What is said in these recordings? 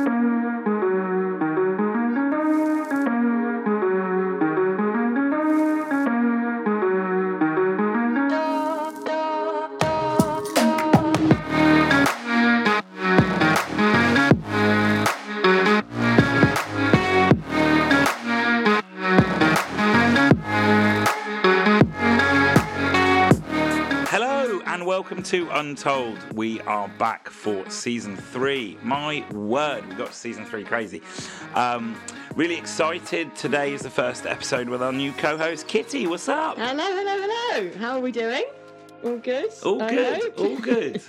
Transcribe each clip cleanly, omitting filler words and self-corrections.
Welcome to Untold. We are back for season 3. My word, we got to season 3 crazy. Really excited. Today is the first episode with our new co-host, Kitty. What's up? Hello. How are we doing? All good? All good.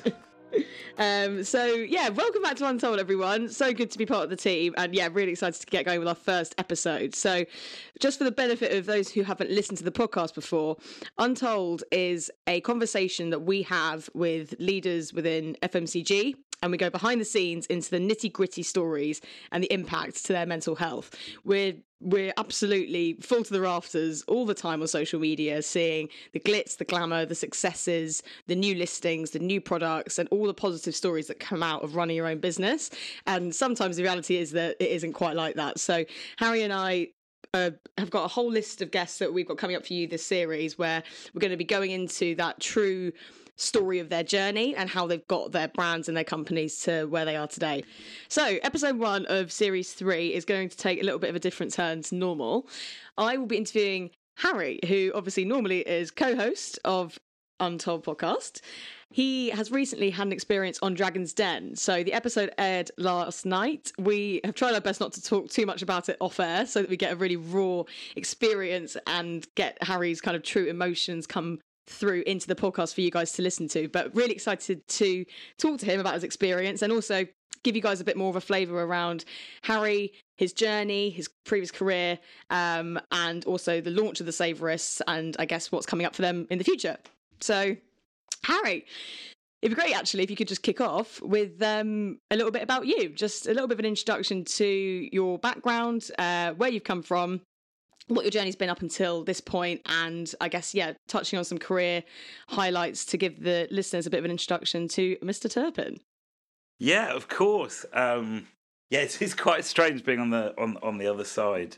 Welcome back to Untold, everyone. So good to be part of the team, and really excited to get going with our first episode. So just for the benefit of those who haven't listened to the podcast before, Untold is a conversation that we have with leaders within FMCG, and we go behind the scenes into the nitty-gritty stories and the impact to their mental health. We're absolutely full to the rafters all the time on social media, seeing the glitz, the glamour, the successes, the new listings, the new products, and all the positive stories that come out of running your own business. And sometimes the reality is that it isn't quite like that. So Harry and I have got a whole list of guests that we've got coming up for you this series, where we're going to be going into that true story of their journey and how they've got their brands and their companies to where they are today. So episode 1 of series 3 is going to take a little bit of a different turn to normal. I will be interviewing Harry, who obviously normally is co-host of Untold podcast. He has recently had an experience on Dragon's Den. So the episode aired last night. We have tried our best not to talk too much about it off air so that we get a really raw experience and get Harry's kind of true emotions come through into the podcast for you guys to listen to. But really excited to talk to him about his experience and also give you guys a bit more of a flavour around Harry, his journey, his previous career, and also the launch of the Savorists and I guess what's coming up for them in the future. So, Harry, it'd be great actually if you could just kick off with a little bit about you, just a little bit of an introduction to your background, where you've come from, what your journey's been up until this point, and I guess, touching on some career highlights to give the listeners a bit of an introduction to Mr. Turpin. Yeah, of course. It's quite strange being on the other side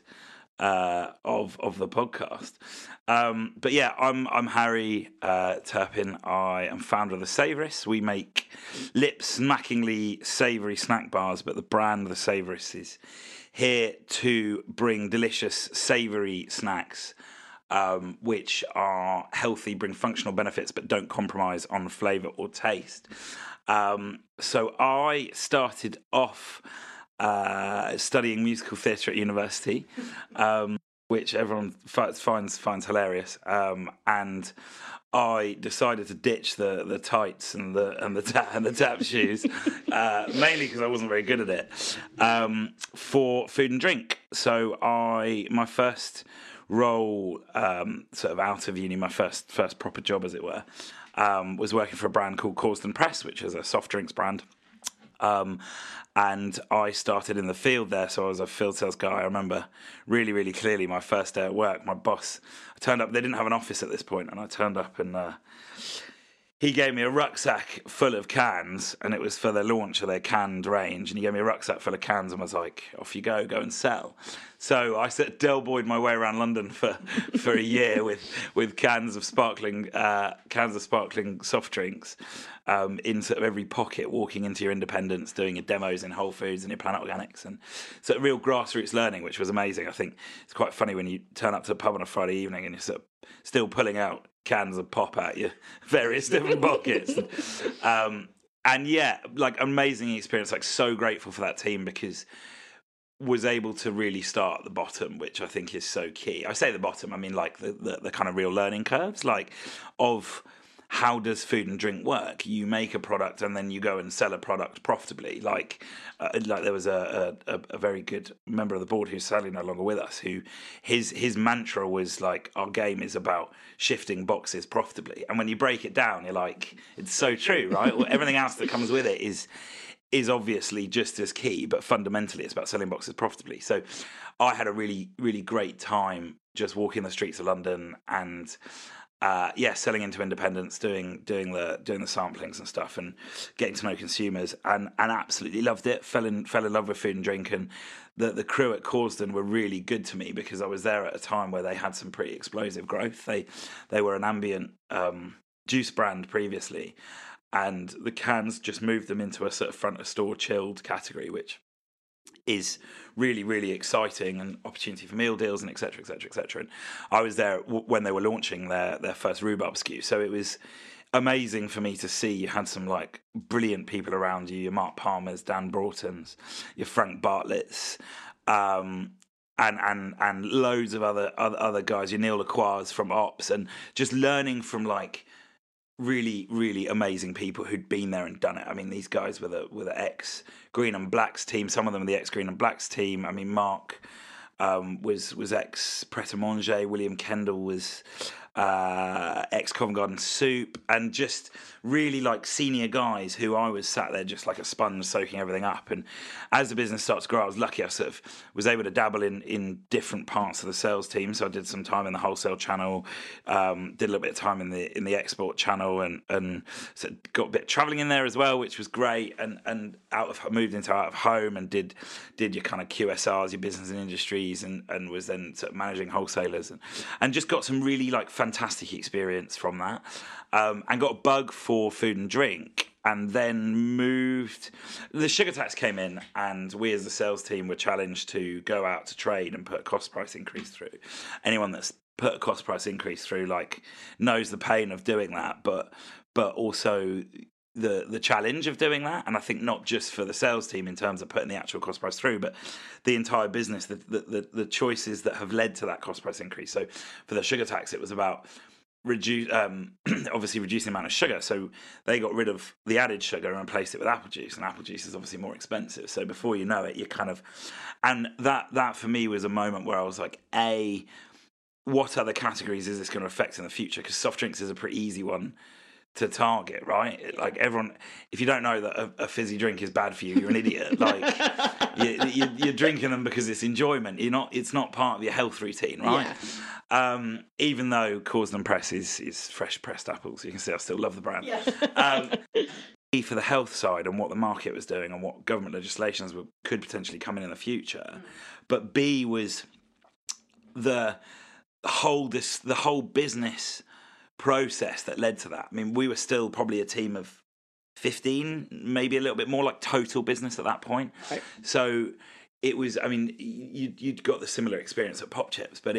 of the podcast. I'm Harry Turpin. I am founder of the Savorists. We make lip-smackingly savoury snack bars, but the brand of the Savorists is here to bring delicious savoury snacks, which are healthy, bring functional benefits, but don't compromise on flavour or taste. So I started off studying musical theatre at university, which everyone finds hilarious, and I decided to ditch the tights and the tap shoes, mainly because I wasn't very good at it, for food and drink. So my first role, sort of out of uni, my first proper job, as it were, was working for a brand called Causden Press, which is a soft drinks brand. And I started in the field there, so I was a field sales guy. I remember really, really clearly my first day at work. My boss, I turned up, they didn't have an office at this point, and I turned up and he gave me a rucksack full of cans, and it was for the launch of their canned range, and he gave me a rucksack full of cans and was like, off you go and sell. So I Del-Boyed my way around London for a year with cans of sparkling soft drinks in sort of every pocket, walking into your independents, doing your demos in Whole Foods and your Planet Organics, and sort of real grassroots learning, which was amazing. I think it's quite funny when you turn up to the pub on a Friday evening and you're sort of still pulling out cans of pop out your various different pockets. Amazing experience, so grateful for that team, because was able to really start at the bottom, which I think is so key. I say the bottom, I mean the kind of real learning curves, of how does food and drink work? You make a product and then you go and sell a product profitably. There was a very good member of the board who's sadly no longer with us, who his mantra was our game is about shifting boxes profitably. And when you break it down, you're like, it's so true, right? Well, everything else that comes with it is obviously just as key, but fundamentally it's about selling boxes profitably. So I had a really, really great time just walking the streets of London and selling into independents, doing the samplings and stuff, and getting to know consumers, and absolutely loved it. Fell in love with food and drink, and the crew at Corsden were really good to me because I was there at a time where they had some pretty explosive growth. They were an ambient juice brand previously, and the cans just moved them into a sort of front of store chilled category, which is really, really exciting, and opportunity for meal deals and et cetera, et cetera, et cetera. And I was there when they were launching their first rhubarb SKU. So it was amazing for me to see. You had some like brilliant people around you, your Mark Palmers, Dan Broughton's, your Frank Bartlett's, and loads of other guys, your Neil Lacroix from Ops, and just learning from like really, really amazing people who'd been there and done it. I mean, these guys were the ex Green and Blacks team. Some of them were the ex Green and Blacks team. I mean, Mark was ex Pret a Manger. William Kendall was ex Covent Garden Soup, and just really like senior guys who I was sat there just like a sponge soaking everything up. And as the business starts to grow, I was lucky I sort of was able to dabble in different parts of the sales team. So I did some time in the wholesale channel, did a little bit of time in the export channel, and so got a bit of travelling in there as well, which was great. And moved into out of home and did your kind of QSRs, your business and industries, and was then sort of managing wholesalers, and just got some really like fantastic experience from that, and got a bug for food and drink, and then moved. The sugar tax came in, and we as the sales team were challenged to go out to trade and put a cost price increase through. Anyone that's put a cost price increase through like knows the pain of doing that, but also the challenge of doing that. And I think not just for the sales team in terms of putting the actual cost price through, but the entire business, the choices that have led to that cost price increase. So for the sugar tax, it was about obviously reducing the amount of sugar. So they got rid of the added sugar and replaced it with apple juice, and apple juice is obviously more expensive. So before you know it, you kind of, and that for me was a moment where I was like, what other categories is this going to affect in the future? Because soft drinks is a pretty easy one to target, right? Like everyone, if you don't know that a fizzy drink is bad for you, you're an idiot. Like you're drinking them because it's enjoyment. It's not part of your health routine, right? Yeah. Even though Corsden Press is fresh pressed apples, you can see I still love the brand. Yeah. For the health side and what the market was doing and what government legislations could potentially come in the future, but B was the whole business process that led to that. I mean, we were still probably a team of 15, maybe a little bit more, like total business at that point. Right. So it was, I mean, you'd got the similar experience at Pop Chips, but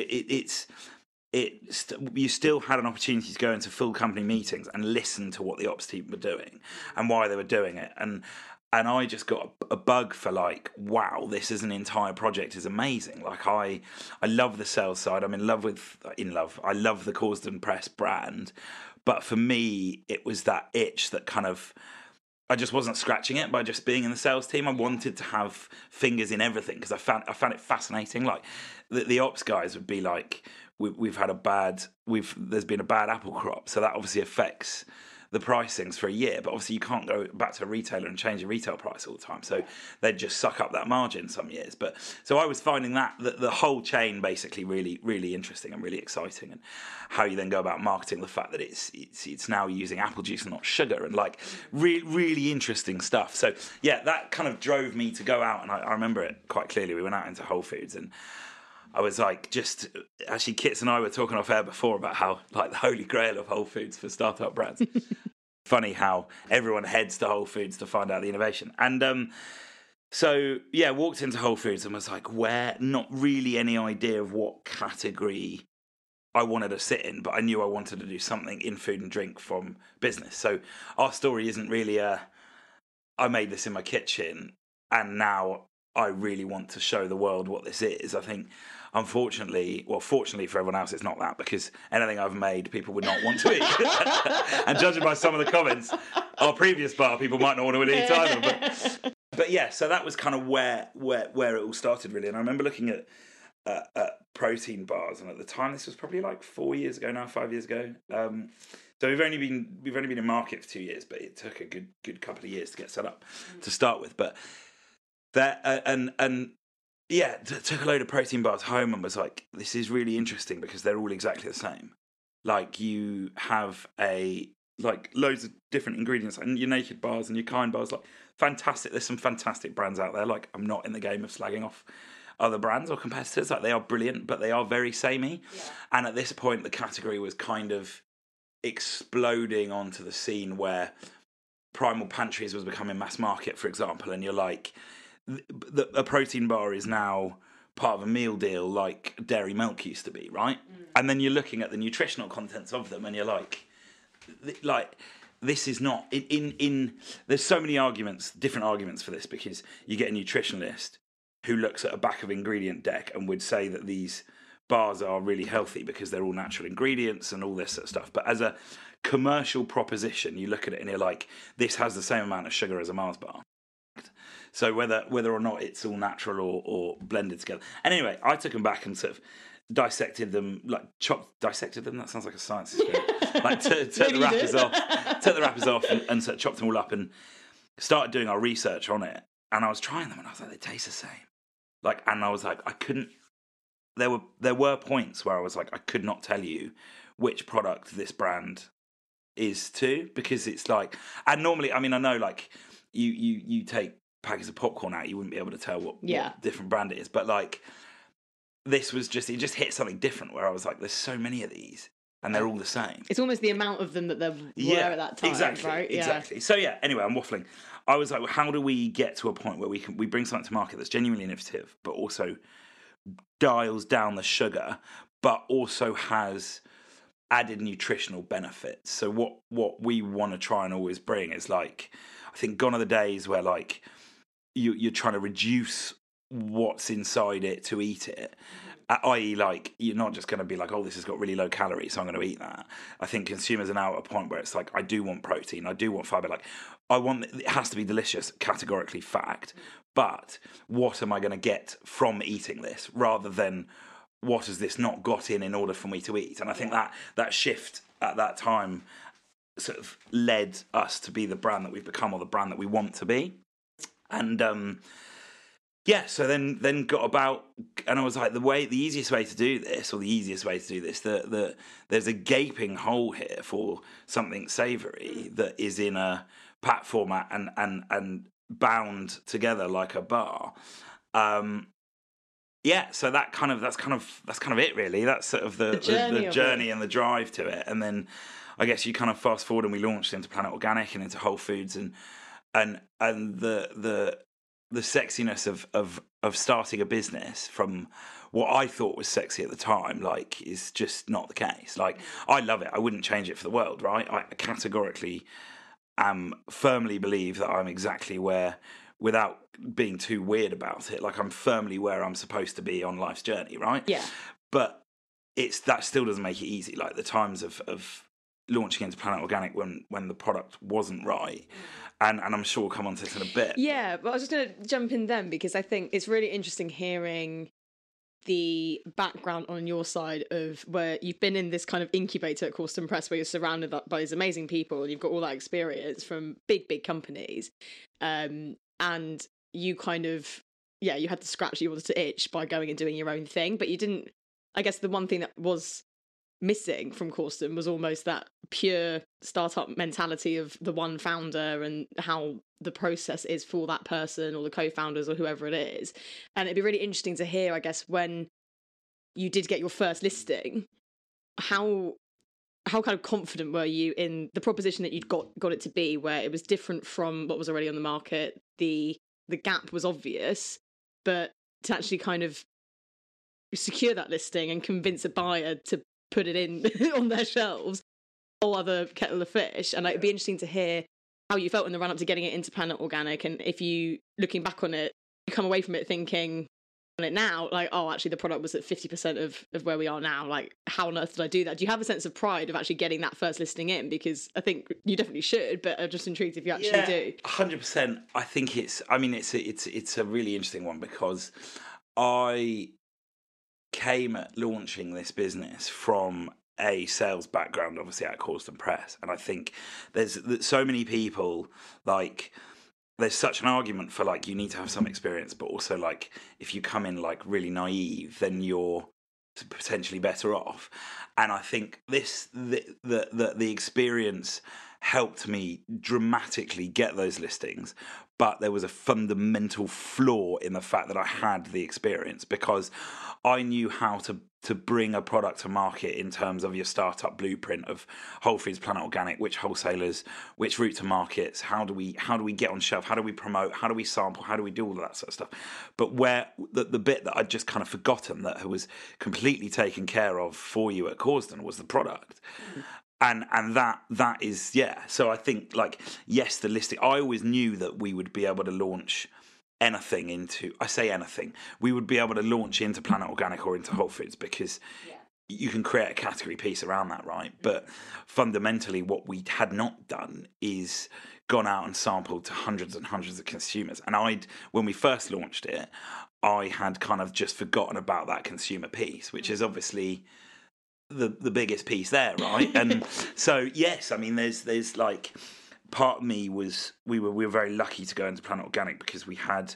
you still had an opportunity to go into full company meetings and listen to what the ops team were doing and why they were doing it. And I just got a bug for like, wow, this as an entire project is amazing. Like I love the sales side. I'm in love. I love the Corsden Press brand. But for me, it was that itch that kind of, I just wasn't scratching it by just being in the sales team. I wanted to have fingers in everything because I found it fascinating. Like the ops guys would be like, there's been a bad apple crop. So that obviously affects the pricings for a year, but obviously you can't go back to a retailer and change your retail price all the time. So they'd just suck up that margin some years. But so I was finding that the whole chain basically really, really interesting and really exciting, and how you then go about marketing the fact that it's now using apple juice and not sugar, and like really interesting stuff. So yeah, that kind of drove me to go out, and I remember it quite clearly. We went out into Whole Foods, and I was like, actually, Kits and I were talking off air before about how like the holy grail of Whole Foods for startup brands. Funny how everyone heads to Whole Foods to find out the innovation. And so, yeah, walked into Whole Foods and was like, not really any idea of what category I wanted to sit in, but I knew I wanted to do something in food and drink from business. So our story isn't really I made this in my kitchen and now I really want to show the world what this is. I think, fortunately for everyone else, it's not that, because anything I've made, people would not want to eat. And judging by some of the comments, our previous bar, people might not want to eat either. But yeah, so that was kind of where it all started, really. And I remember looking at protein bars, and at the time, this was probably like 5 years ago. So we've only been in market for 2 years, but it took a good couple of years to get set up to start with. But that took a load of protein bars home and was like, this is really interesting because they're all exactly the same. like you have loads of different ingredients, and your Naked bars and your Kind bars, like fantastic. There's some fantastic brands out there. Like, I'm not in the game of slagging off other brands or competitors. Like, they are brilliant, but they are very samey. Yeah. And at this point, the category was kind of exploding onto the scene where Primal Pantries was becoming mass market, for example, and you're like, a protein bar is now part of a meal deal like Dairy Milk used to be, right? And then you're looking at the nutritional contents of them, and you're like this is not in there's so many different arguments for this, because you get a nutritionalist who looks at a back of ingredient deck and would say that these bars are really healthy because they're all natural ingredients and all this sort of stuff. But as a commercial proposition, you look at it and you're like, this has the same amount of sugar as a Mars bar. So whether or not it's all natural or blended together. And anyway, I took them back and sort of dissected them, dissected them. That sounds like a science experiment. Like took the wrappers off, and sort of chopped them all up and started doing our research on it. And I was trying them, and I was like, they taste the same. Like, and I was like, I couldn't. There were points where I was like, I could not tell you which product this brand is to, because it's like, and normally, I mean, I know like you take packets of popcorn out, you wouldn't be able to tell what different brand it is, but like this was just, it just hit something different where I was like, there's so many of these and they're all the same. It's almost the amount of them that there were at that time, exactly, right? Exactly. So yeah, anyway, I'm waffling. I was like, well, how do we get to a point where we bring something to market that's genuinely innovative, but also dials down the sugar, but also has added nutritional benefits? So what we want to try and always bring is like, I think gone are the days where like you're trying to reduce what's inside it to eat it. I.e., like, you're not just going to be like, oh, this has got really low calories, so I'm going to eat that. I think consumers are now at a point where it's like, I do want protein, I do want fibre. Like, it has to be delicious, categorically fact. But what am I going to get from eating this, rather than what has this not got in order for me to eat? And I think that shift at that time sort of led us to be the brand that we've become, or the brand that we want to be. And so then got about, and I was like, the easiest way to do this, that there's a gaping hole here for something savoury that is in a pack format and bound together like a bar. So that's kind of it, really. That's sort of the journey and the drive to it. And then I guess you kind of fast forward, and we launched into Planet Organic and into Whole Foods, and the sexiness of starting a business from what I thought was sexy at the time, like, is just not the case. Like, I love it. I wouldn't change it for the world, right? I categorically firmly believe that I'm exactly where, without being too weird about it, like, I'm firmly where I'm supposed to be on life's journey, right? Yeah. But that still doesn't make it easy. Like, the times of launching into Planet Organic when the product wasn't right. And I'm sure we'll come on to this in a bit. Yeah, but I was just going to jump in then, because I think it's really interesting hearing the background on your side of where you've been in this kind of incubator at Causton Press, where you're surrounded by these amazing people and you've got all that experience from big companies. And you kind of, you had to scratch you wanted to itch by going and doing your own thing, but you didn't. I guess the one thing that was missing from Causton was almost that pure startup mentality of the one founder and how the process is for that person or the co-founders or whoever it is. And it'd be really interesting to hear, I guess, when you did get your first listing, how kind of confident were you in the proposition that you'd got it to be, where it was different from what was already on the market, the gap was obvious, but to actually kind of secure that listing and convince a buyer to put it in on their shelves, a whole other kettle of fish. And it'd be interesting to hear how you felt in the run-up to getting it into Planet Organic, and if you, looking back on it, you come away from it thinking on it now, like, oh, actually the product was at 50% of where we are now. Like, how on earth did I do that? Do you have a sense of pride of actually getting that first listing in? Because I think you definitely should, but I'm just intrigued if you actually do. 100%. I think it's a really interesting one, because I came at launching this business from a sales background, obviously, at Causton Press, and I think there's so many people, like, there's such an argument for, like, you need to have some experience, but also, like, if you come in, like, really naive, then you're potentially better off. And I think the experience helped me dramatically get those listings, but there was a fundamental flaw in the fact that I had the experience, because I knew how to bring a product to market in terms of your startup blueprint of Whole Foods, Planet Organic, which wholesalers, which route to markets, how do we get on shelf, how do we promote, how do we sample, how do we do all of that sort of stuff. But where the bit that I'd just kind of forgotten that was completely taken care of for you at Causden was the product. And that is, yeah. So I think, like, yes, the listing, I always knew that we would be able to launch anything into, I say anything, we would be able to launch into Planet Organic or into Whole Foods, because you can create a category piece around that, right? But fundamentally what we had not done is gone out and sampled to hundreds and hundreds of consumers. And when we first launched it, I had kind of just forgotten about that consumer piece, which is obviously the biggest piece there, right? And so, yes, I mean, there's like, part of me was, we were very lucky to go into Planet Organic because we had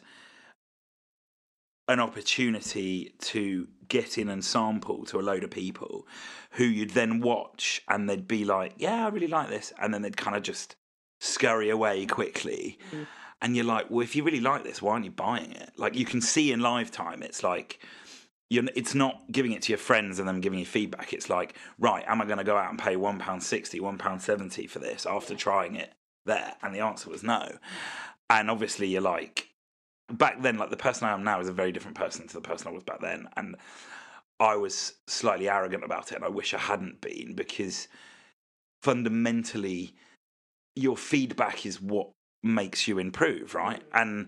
an opportunity to get in and sample to a load of people who you'd then watch and they'd be like, yeah, I really like this, and then they'd kind of just scurry away quickly. And you're like, well, if you really like this, why aren't you buying it? Like, you can see in live time, it's like, it's not giving it to your friends and them giving you feedback. It's like, right, am I going to go out and pay £1.60, £1.70 for this after trying it there? And the answer was no. And obviously you're like, back then, like, the person I am now is a very different person to the person I was back then. And I was slightly arrogant about it, and I wish I hadn't been, because fundamentally your feedback is what makes you improve, right? And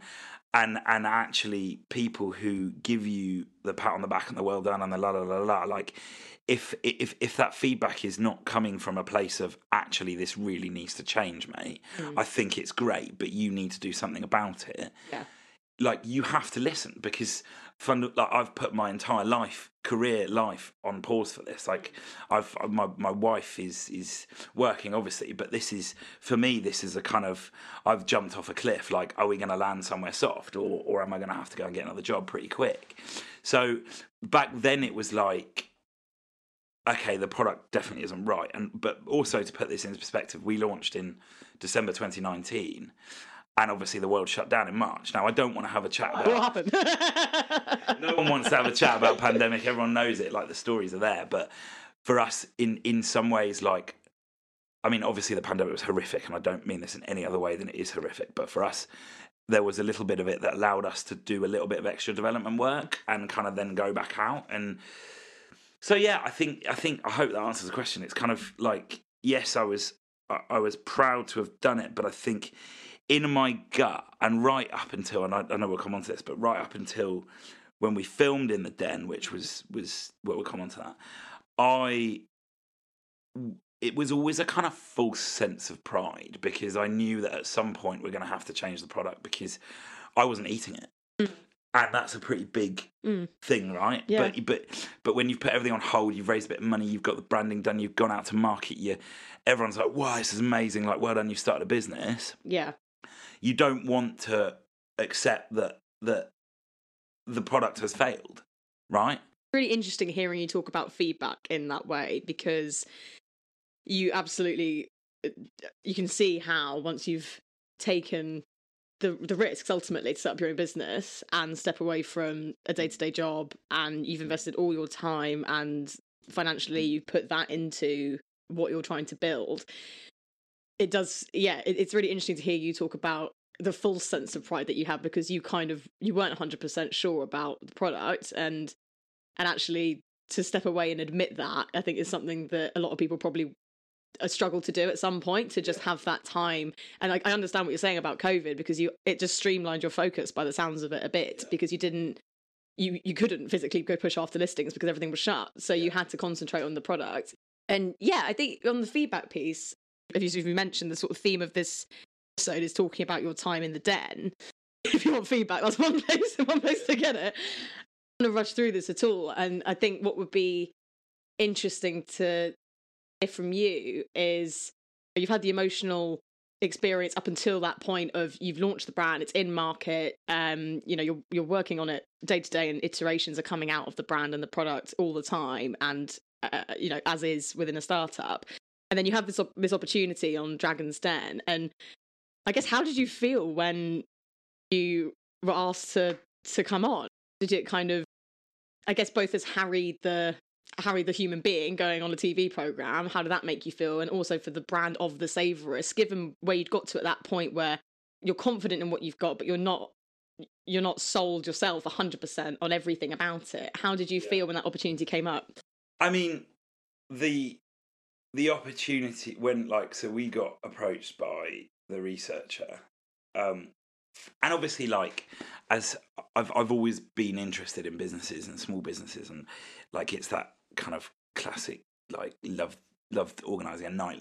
actually, people who give you the pat on the back and the well done and the la la la la, like, if that feedback is not coming from a place of, actually, this really needs to change, mate, I think it's great, but you need to do something about it. Yeah. Like, you have to listen, because I've put my entire career life on pause for this. Like, my wife is working, obviously, but this is, for me, this is a kind of, I've jumped off a cliff. Like, are we going to land somewhere soft, or am I going to have to go and get another job pretty quick? So back then it was like, okay, the product definitely isn't right. But also, to put this into perspective, we launched in December 2019. And obviously the world shut down in March. Now, I don't want to have a chat about... What happened? No one wants to have a chat about pandemic. Everyone knows it. Like, the stories are there. But for us, in some ways, like... I mean, obviously the pandemic was horrific, and I don't mean this in any other way than it is horrific. But for us, there was a little bit of it that allowed us to do a little bit of extra development work and kind of then go back out. And so, yeah, I hope that answers the question. It's kind of like, yes, I was proud to have done it, but I think... in my gut, and right up until, and I know we'll come on to this, but right up until when we filmed in the Den, which was well, we'll come on to that, it was always a kind of false sense of pride, because I knew that at some point we're going to have to change the product, because I wasn't eating it. And that's a pretty big thing, right? Yeah. But when you've put everything on hold, you've raised a bit of money, you've got the branding done, you've gone out to market, everyone's like, wow, this is amazing, like, well done, you started a business. Yeah. You don't want to accept that the product has failed, right? Really interesting hearing you talk about feedback in that way, because you can see how, once you've taken the risks ultimately to set up your own business and step away from a day-to-day job, and you've invested all your time and financially you put that into what you're trying to build, it does, it's really interesting to hear you talk about the full sense of pride that you have, because you weren't 100% sure about the product, and actually to step away and admit that, I think, is something that a lot of people probably struggle to do at some point, to just have that time. And I understand what you're saying about COVID, because it just streamlined your focus by the sounds of it a bit, because you couldn't physically go push after listings because everything was shut, so you had to concentrate on the product. And I think on the feedback piece, as you mentioned, the sort of theme of this episode is talking about your time in the Den. If you want feedback, that's one place to get it. I'm not going to rush through this at all. And I think what would be interesting to hear from you is, you've had the emotional experience up until that point of you've launched the brand, it's in market, you're working on it day to day, and iterations are coming out of the brand and the product all the time, and as is within a startup. And then you have this opportunity on Dragon's Den, and I guess, how did you feel when you were asked to come on? Did it kind of, I guess, both as Harry the human being going on a TV program, how did that make you feel? And also for the brand of The Savourist, given where you'd got to at that point where you're confident in what you've got, but you're not sold yourself 100% on everything about it. How did you feel when that opportunity came up? I mean, the opportunity when, so we got approached by the researcher, and obviously, as I've always been interested in businesses and small businesses, and it's that kind of classic loved organising a night,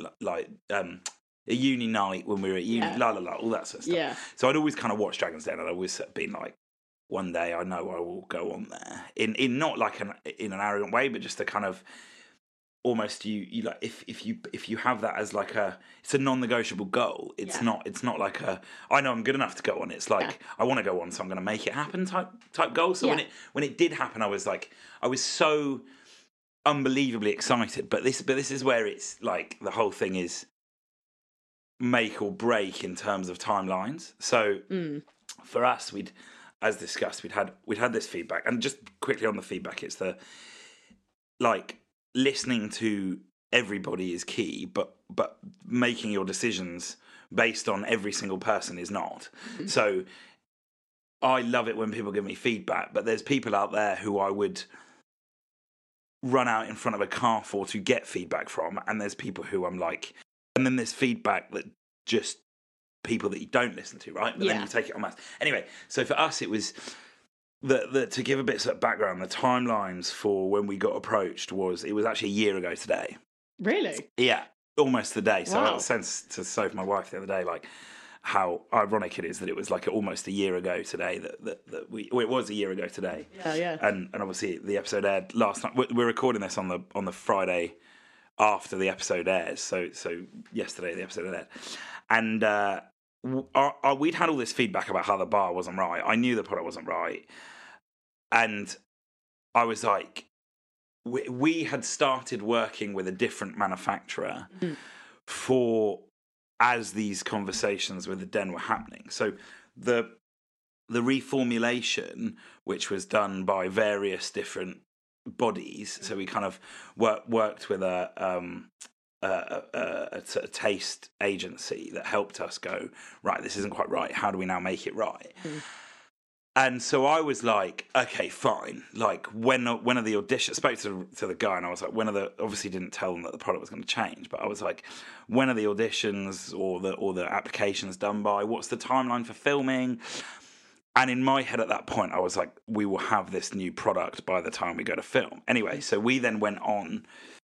a uni night when we were at uni, all that sort of stuff. Yeah. So I'd always kind of watched Dragon's Den, and I'd always been like, one day I know I will go on there, in not in an arrogant way, but just a kind of almost you like if you have that as it's a non-negotiable goal. It's not like I know I'm good enough to go on. It's I want to go on, so I'm going to make it happen type goal. So when it did happen, I was so unbelievably excited. But this is where it's the whole thing is make or break in terms of timelines. So for us, as discussed, we'd had this feedback, and just quickly on the feedback, it's the listening to everybody is key, but making your decisions based on every single person is not. Mm-hmm. So I love it when people give me feedback, but there's people out there who I would run out in front of a car for to get feedback from, and there's people who I'm and then there's feedback that just people that you don't listen to, right? But then you take it en masse. Anyway, so for us it was to give a bit of background, the timelines for when we got approached was actually a year ago today. Really? Yeah, almost the day. So wow. I was saying to Soph, my wife, the other day, how ironic it is that it was almost a year ago today that it was a year ago today. Yeah. And obviously the episode aired last night. We're recording this on the Friday after the episode airs. So yesterday the episode aired, and we'd had all this feedback about how the bar wasn't right. I knew the product wasn't right. And I was we had started working with a different manufacturer as these conversations with the Den were happening. So the reformulation, which was done by various different bodies, so we kind of worked with a taste agency that helped us go, right, this isn't quite right. How do we now make it right? And so I was okay, fine. When are the auditions? I spoke to the guy, and I was obviously didn't tell them that the product was going to change, but I was when are the auditions or the applications done by? What's the timeline for filming? And in my head at that point, I was we will have this new product by the time we go to film. Anyway, so we then went on.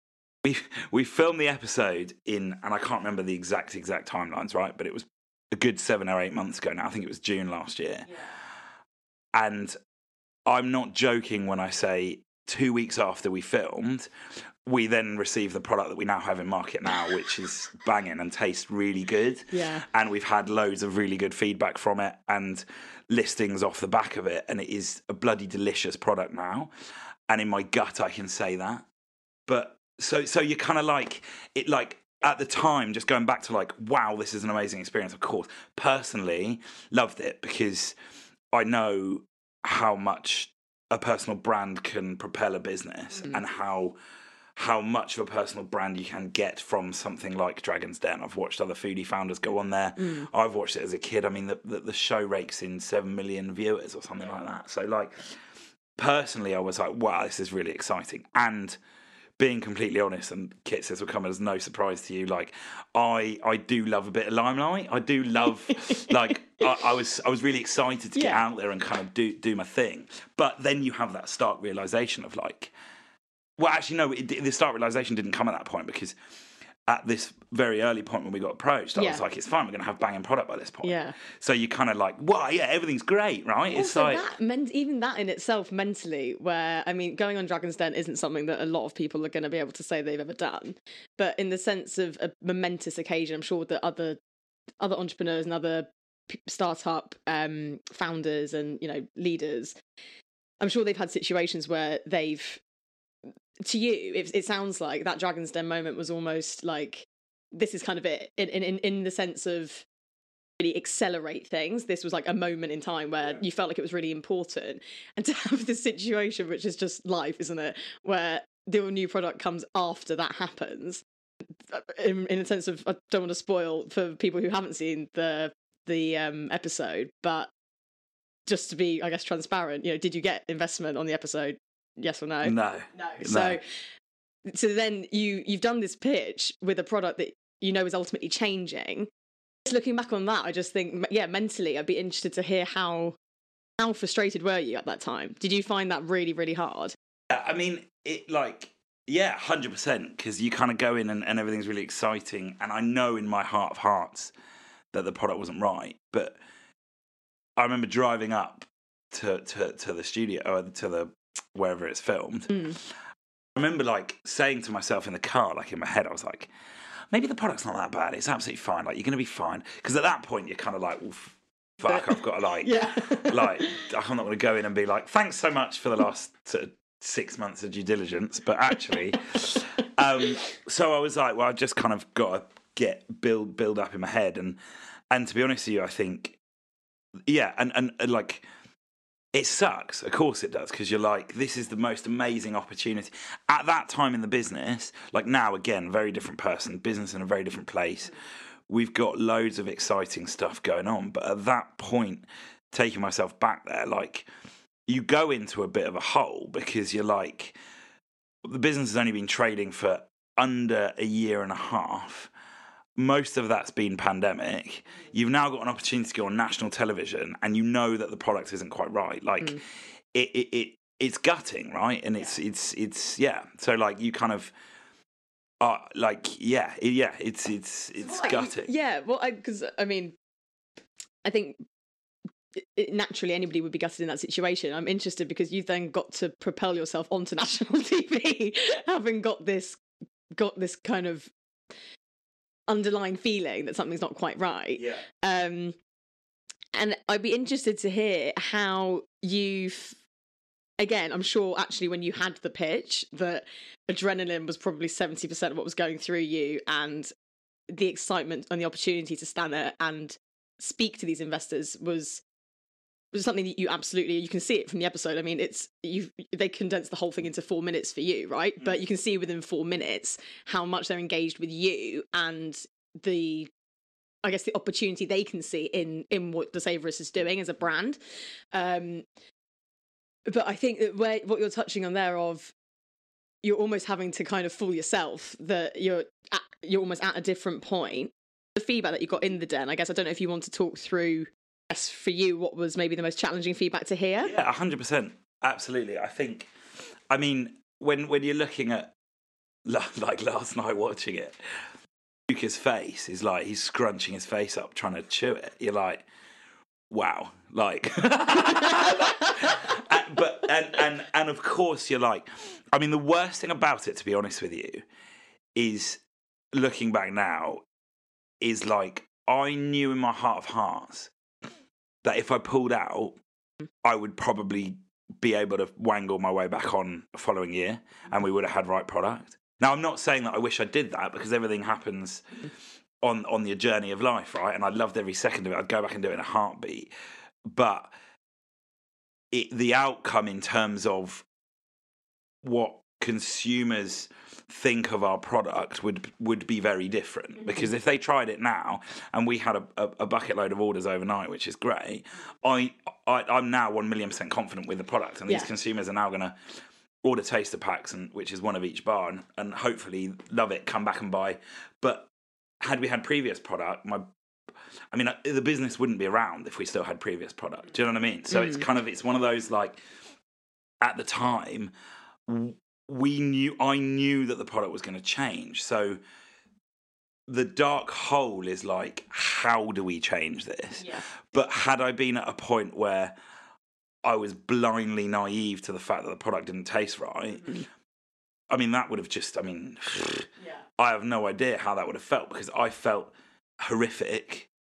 We filmed the episode and I can't remember the exact timelines, right? But it was a good 7 or 8 months ago now. I think it was June last year. Yeah. And I'm not joking when I say 2 weeks after we filmed, we then received the product that we now have in market now, which is banging and tastes really good. Yeah. And we've had loads of really good feedback from it and listings off the back of it. And it is a bloody delicious product now. And in my gut, I can say that. But so you're kind of at the time, just going back to wow, this is an amazing experience. Of course, personally, loved it because I know how much a personal brand can propel a business and how much of a personal brand you can get from something like Dragon's Den. I've watched other foodie founders go on there. I've watched it as a kid. I mean, the show rakes in 7 million viewers or something like that. So personally, I was wow, this is really exciting. And being completely honest, and Kit, this will come as no surprise to you, I do love a bit of limelight. I do love I was really excited to get out there and kind of do my thing. But then you have that stark realization of well, actually no, the stark realization didn't come at that point, because at this very early point when we got approached, I was it's fine, we're going to have banging product by this point. Yeah. So you kind of wow, yeah, everything's great, right? Also, even that in itself mentally, where, I mean, going on Dragon's Den isn't something that a lot of people are going to be able to say they've ever done. But in the sense of a momentous occasion, I'm sure that other other entrepreneurs and other startup founders and, you know, leaders, I'm sure they've had situations where to you, it sounds like that Dragon's Den moment was almost like, this is kind of it, in the sense of really accelerate things. This was like a moment in time where you felt like it was really important. And to have this situation, which is just life, isn't it, where the new product comes after that happens, in a sense of, I don't want to spoil for people who haven't seen the episode, but just to be, I guess, transparent, you know, did you get investment on the episode? Yes or no? No. So then you've done this pitch with a product that you know is ultimately changing. Just looking back on that, I just think, yeah, mentally, I'd be interested to hear how frustrated were you at that time? Did you find that really, really hard? I mean, it like, yeah, 100%, because you kind of go in and everything's really exciting, and I know in my heart of hearts that the product wasn't right, but I remember driving up to the studio, or to the wherever it's filmed. I remember like saying to myself in the car, like in my head, I was like, maybe the product's not that bad. It's absolutely fine. Like, you're going to be fine. Because at that point, you're kind of like, well, fuck, I've got to like, like, I'm not going to go in and be like, thanks so much for the last 6 months of due diligence. But actually, so I was like, well, I just kind of got to build up in my head. And to be honest with you, I think, yeah, and like, it sucks. Of course it does, because you're like, this is the most amazing opportunity. At that time in the business, like now, again, very different person, business in a very different place. We've got loads of exciting stuff going on. But at that point, taking myself back there, like, you go into a bit of a hole because you're like, the business has only been trading for under a year and a half. Most of that's been pandemic. You've now got an opportunity to go on national television, and you know that the product isn't quite right. Like, it's gutting, right? And it's yeah. So like, you kind of are like, it's like, gutting. Yeah, well, because I mean, I think naturally anybody would be gutted in that situation. I'm interested because you've then got to propel yourself onto national TV, having got this kind of underlying feeling that something's not quite right. Yeah. And I'd be interested to hear how again, I'm sure actually when you had the pitch that adrenaline was probably 70% of what was going through you, and the excitement and the opportunity to stand there and speak to these investors was something that you can see it from the episode. I mean, they condensed the whole thing into 4 minutes for you, right? But you can see within 4 minutes how much they're engaged with you, and the opportunity they can see in what the Savourist is doing as a brand. But I think that what you're touching on there, of you're almost having to kind of fool yourself that you're almost at a different point. The feedback that you got in the den, I guess, I don't know if you want to talk through, for you, what was maybe the most challenging feedback to hear? Yeah, 100%. Absolutely. I mean, when you're looking at, like last night watching it, Luca's face is like, he's scrunching his face up trying to chew it. You're like, wow. Like, but of course you're like, I mean, the worst thing about it, to be honest with you, is looking back now, is like, I knew in my heart of hearts that if I pulled out, I would probably be able to wangle my way back on the following year, and we would have had right product. Now, I'm not saying that I wish I did that, because everything happens on the journey of life, right? And I loved every second of it. I'd go back and do it in a heartbeat. But the outcome in terms of what consumers think of our product would be very different, because if they tried it now and we had a bucket load of orders overnight, which is great, I'm now 1,000,000% confident with the product, and these consumers are now going to order taster packs, which is one of each bar, and hopefully love it, come back and buy. But had we had previous product, the business wouldn't be around if we still had previous product. Do you know what I mean? So it's one of those, like, at the time, I knew that the product was going to change. So the dark hole is like, how do we change this? Yeah. But had I been at a point where I was blindly naive to the fact that the product didn't taste right, I mean, that would have just, I have no idea how that would have felt, because I felt horrific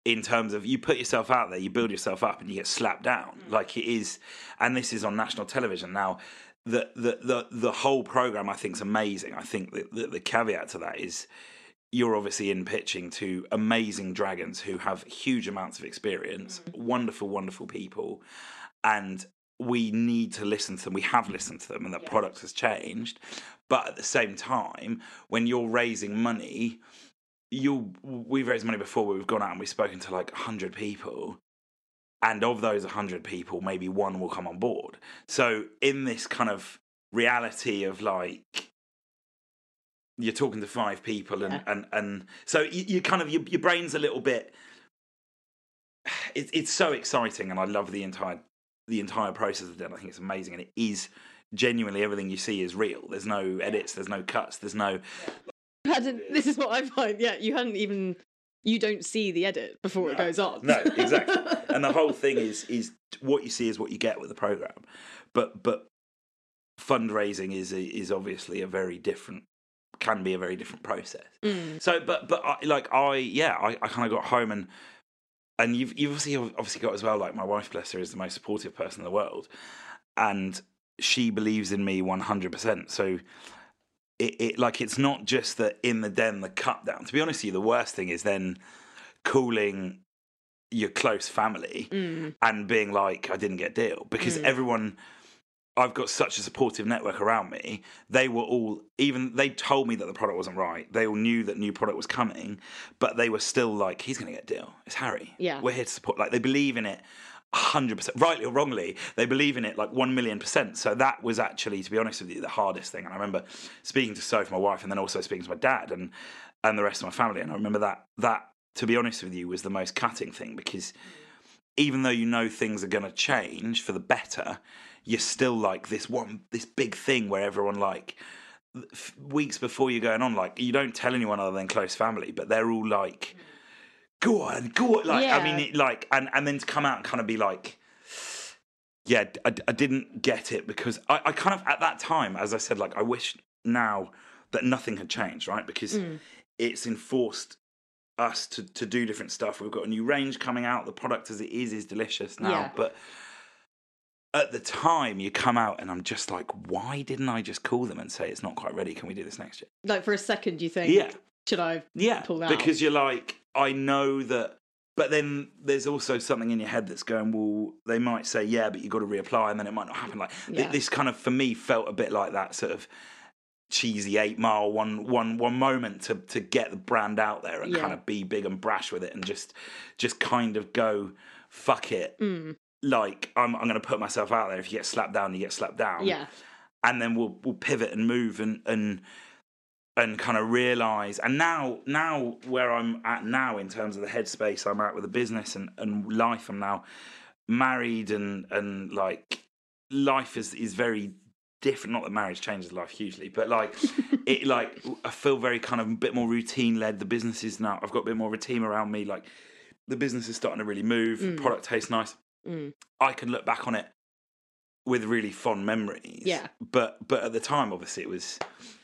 in terms of you put yourself out there, you build yourself up, and you get slapped down. Like it is, and this is on national television now. The whole program I think is amazing. I think the caveat to that is you're obviously in pitching to amazing dragons who have huge amounts of experience, wonderful, wonderful people, and we need to listen to them. We have listened to them, and the product has changed. But at the same time, when you're raising money, we've raised money before where we've gone out and we've spoken to like 100 people. And of those 100 people, maybe one will come on board. So in this kind of reality of like, you're talking to 5 people and so you kind of, your brain's a little bit, it's so exciting, and I love the entire process of it. I think it's amazing, and it is genuinely everything you see is real. There's no edits, there's no cuts, there's no... This is what I find, you don't see the edit before it goes on. No, exactly. And the whole thing is what you see is what you get with the programme. But fundraising is obviously can be a very different process. So, but I kind of got home and you've obviously got as well, like my wife, bless her, is the most supportive person in the world. And she believes in me 100%. So it's not just that in the den, the cut down. To be honest with you, the worst thing is then calling your close family and being like, I didn't get a deal. Because everyone, I've got such a supportive network around me. They were all, they told me that the product wasn't right. They all knew that new product was coming, but they were still like, he's going to get a deal. It's Harry. Yeah. We're here to support. Like, they believe in it 100%, rightly or wrongly, they believe in it like 1,000,000%. So that was actually, to be honest with you, the hardest thing. And I remember speaking to Sophie, my wife, and then also speaking to my dad and the rest of my family. And I remember that, to be honest with you, was the most cutting thing, because even though you know things are going to change for the better, you're still like this big thing where everyone, like, weeks before you're going on, like, you don't tell anyone other than close family, but they're all like, go on, like, I mean, it, like, and then to come out and kind of be like, yeah, I didn't get it, because I kind of, at that time, as I said, like, I wish now that nothing had changed, right? Because it's enforced us to do different stuff. We've got a new range coming out. The product as it is delicious now, but at the time you come out and I'm just like, why didn't I just call them and say it's not quite ready? Can we do this next year? Like, for a second you think, should I pull out? Because you're like, I know that, but then there's also something in your head that's going, well, they might say, yeah, but you've got to reapply, and then it might not happen. Like, this kind of, for me, felt a bit like that sort of cheesy 8 Mile one moment to get the brand out there and kind of be big and brash with it, and just kind of go, fuck it. Like, I'm going to put myself out there. If you get slapped down, you get slapped down. Yeah. And then we'll pivot and move and kind of realise. And now where I'm at now in terms of the headspace I'm at with the business and life, I'm now married and like, life is very different. Not that marriage changes life hugely, but like it, like, I feel very kind of a bit more routine led. The business is now, I've got a bit more of a team around me. Like, the business is starting to really move. The product tastes nice. I can look back on it with really fond memories. Yeah. But at the time, obviously, it was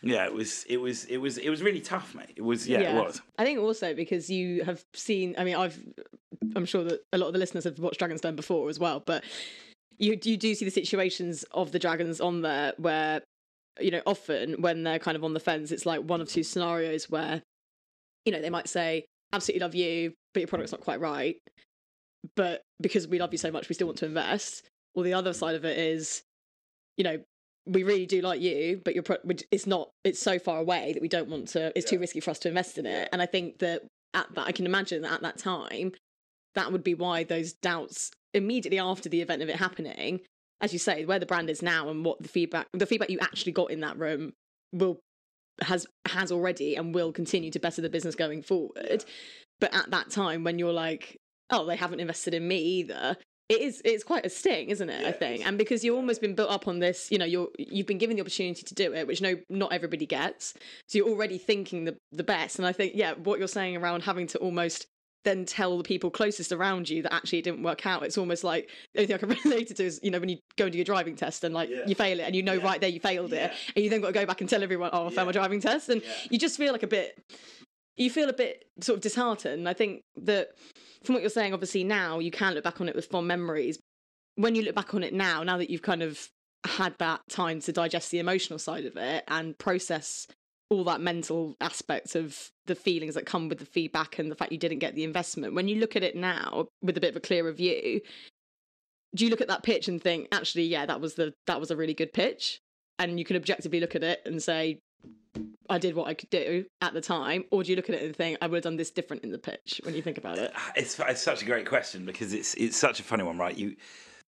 really tough, mate. It was. It was. I think also because you have seen, I mean, I'm sure that a lot of the listeners have watched Dragon's Den before as well, but you do see the situations of the dragons on there where, you know, often when they're kind of on the fence, it's like one of two scenarios where, you know, they might say, absolutely love you, but your product's not quite right. But because we love you so much, we still want to invest. Or the other side of it is, you know, we really do like you, but it's so far away that we don't want to, it's too risky for us to invest in it. And I think that I can imagine that at that time, that would be why those doubts immediately after the event of it happening, as you say, where the brand is now and what the feedback you actually got in that room has already and will continue to better the business going forward. But at that time, when you're like, oh, they haven't invested in me either, it's quite a sting, isn't it? I think, and because you've almost been built up on this, you know, you've been given the opportunity to do it, which not everybody gets. So you're already thinking the best. And I think, what you're saying around having to almost then tell the people closest around you that actually it didn't work out. It's almost like, the only thing I can relate it to is, you know, when you go and do your driving test and like you fail it and you know right there you failed it, and you then got to go back and tell everyone, oh, I failed my driving test, and you just feel like you feel a bit sort of disheartened. I think that from what you're saying, obviously now you can look back on it with fond memories. When you look back on it now that you've kind of had that time to digest the emotional side of it and process all that mental aspect of the feelings that come with the feedback and the fact you didn't get the investment, when you look at it now with a bit of a clearer view, do you look at that pitch and think, actually, yeah, that was a really good pitch, and you can objectively look at it and say, I did what I could do at the time? Or do you look at it and think, I would have done this different in the pitch, when you think about it? It's such a great question, because it's such a funny one, right? You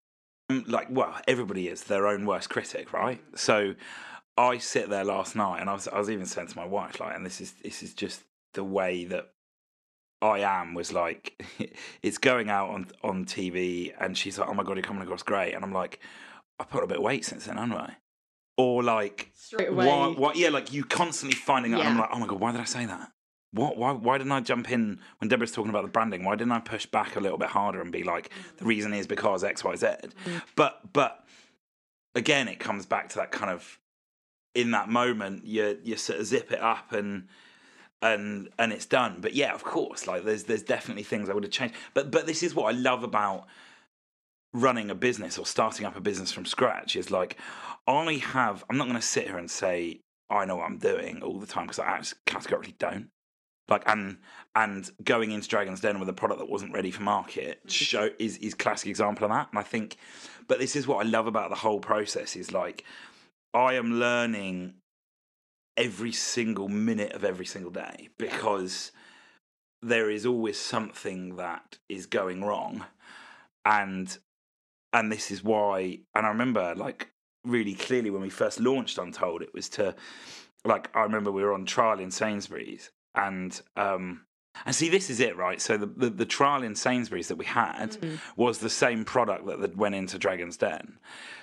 everybody is their own worst critic, right? So I sit there last night, and I was even saying to my wife, like, and this is just the way that I am, was like, it's going out on TV, and she's like, oh my God, you're coming across great. And I'm like, I put a bit of weight since then, haven't I? Or like, straight away. Like you constantly finding out, and I'm like, oh my God, why did I say that? Why didn't I jump in when Deborah's talking about the branding? Why didn't I push back a little bit harder and be like, the reason is because X, Y, Z? But again, it comes back to that kind of, in that moment, you sort of zip it up and it's done. But yeah, of course, like there's definitely things I would have changed. But this is what I love about running a business or starting up a business from scratch, is like, I'm not going to sit here and say I know what I'm doing all the time, because I actually categorically don't. Like, and going into Dragon's Den with a product that wasn't ready for market is classic example of that. And I think, but this is what I love about the whole process, is like, I am learning every single minute of every single day, because there is always something that is going wrong. And this is why, and I remember, like, really clearly when we first launched Untold, it was to, like, I remember we were on trial in Sainsbury's, and see, this is it, right? So the trial in Sainsbury's that we had was the same product that went into Dragon's Den,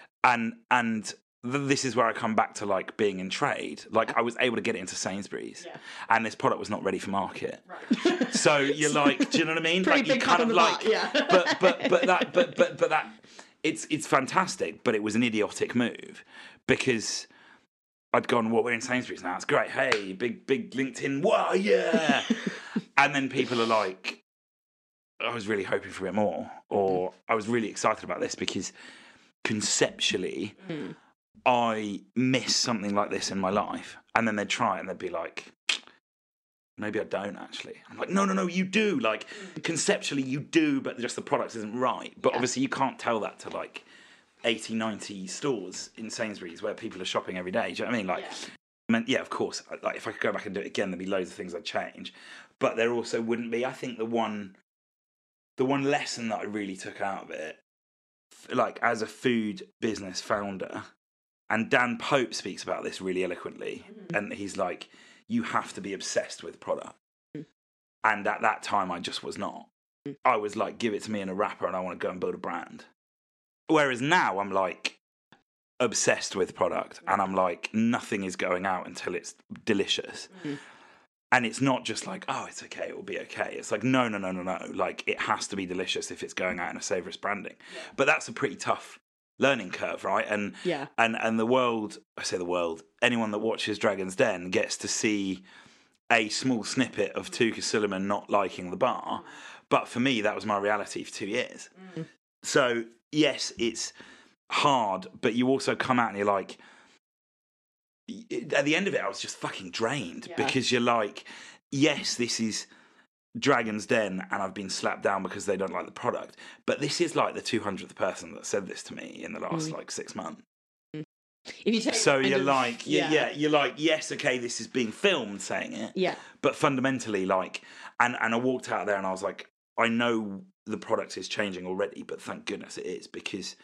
and this is where I come back to, like, being in trade. Like, I was able to get it into Sainsbury's, and this product was not ready for market. Right. So you're like, do you know what I mean? Pretty like, big you kind of like, yeah. but that it's fantastic, but it was an idiotic move, because I'd gone, well, we're in Sainsbury's now, it's great, hey, big LinkedIn, wow, yeah. And then people are like, I was really hoping for a bit more, or I was really excited about this because conceptually I miss something like this in my life. And then they'd try it and they'd be like, maybe I don't actually. I'm like, no, you do. Like, conceptually you do, but just the product isn't right. But obviously you can't tell that to like 80, 90 stores in Sainsbury's where people are shopping every day. Do you know what I mean? Like, I mean, yeah, of course, like, if I could go back and do it again, there'd be loads of things I'd change. But there also wouldn't be. I think the one lesson that I really took out of it, like, as a food business founder, and Dan Pope speaks about this really eloquently, and he's like, you have to be obsessed with product. And at that time, I just was not. I was like, give it to me in a wrapper and I want to go and build a brand. Whereas now I'm like obsessed with product, and I'm like, nothing is going out until it's delicious. And it's not just like, oh, it's okay, it will be okay. It's like, no. Like, it has to be delicious if it's going out in a Savourous branding. But that's a pretty tough learning curve, right? And the world, I say the world, anyone that watches Dragon's Den gets to see a small snippet of Tuka Suleiman not liking the bar. But for me, that was my reality for 2 years. So, yes, it's hard, but you also come out and you're like, at the end of it, I was just fucking drained, because you're like, yes, this is Dragon's Den, and I've been slapped down because they don't like the product. But this is like the 200th person that said this to me in the last like 6 months. If you take so you're like, you're like, yes, okay, this is being filmed saying it. But fundamentally, like, and I walked out there and I was like, I know the product is changing already, but thank goodness it is, because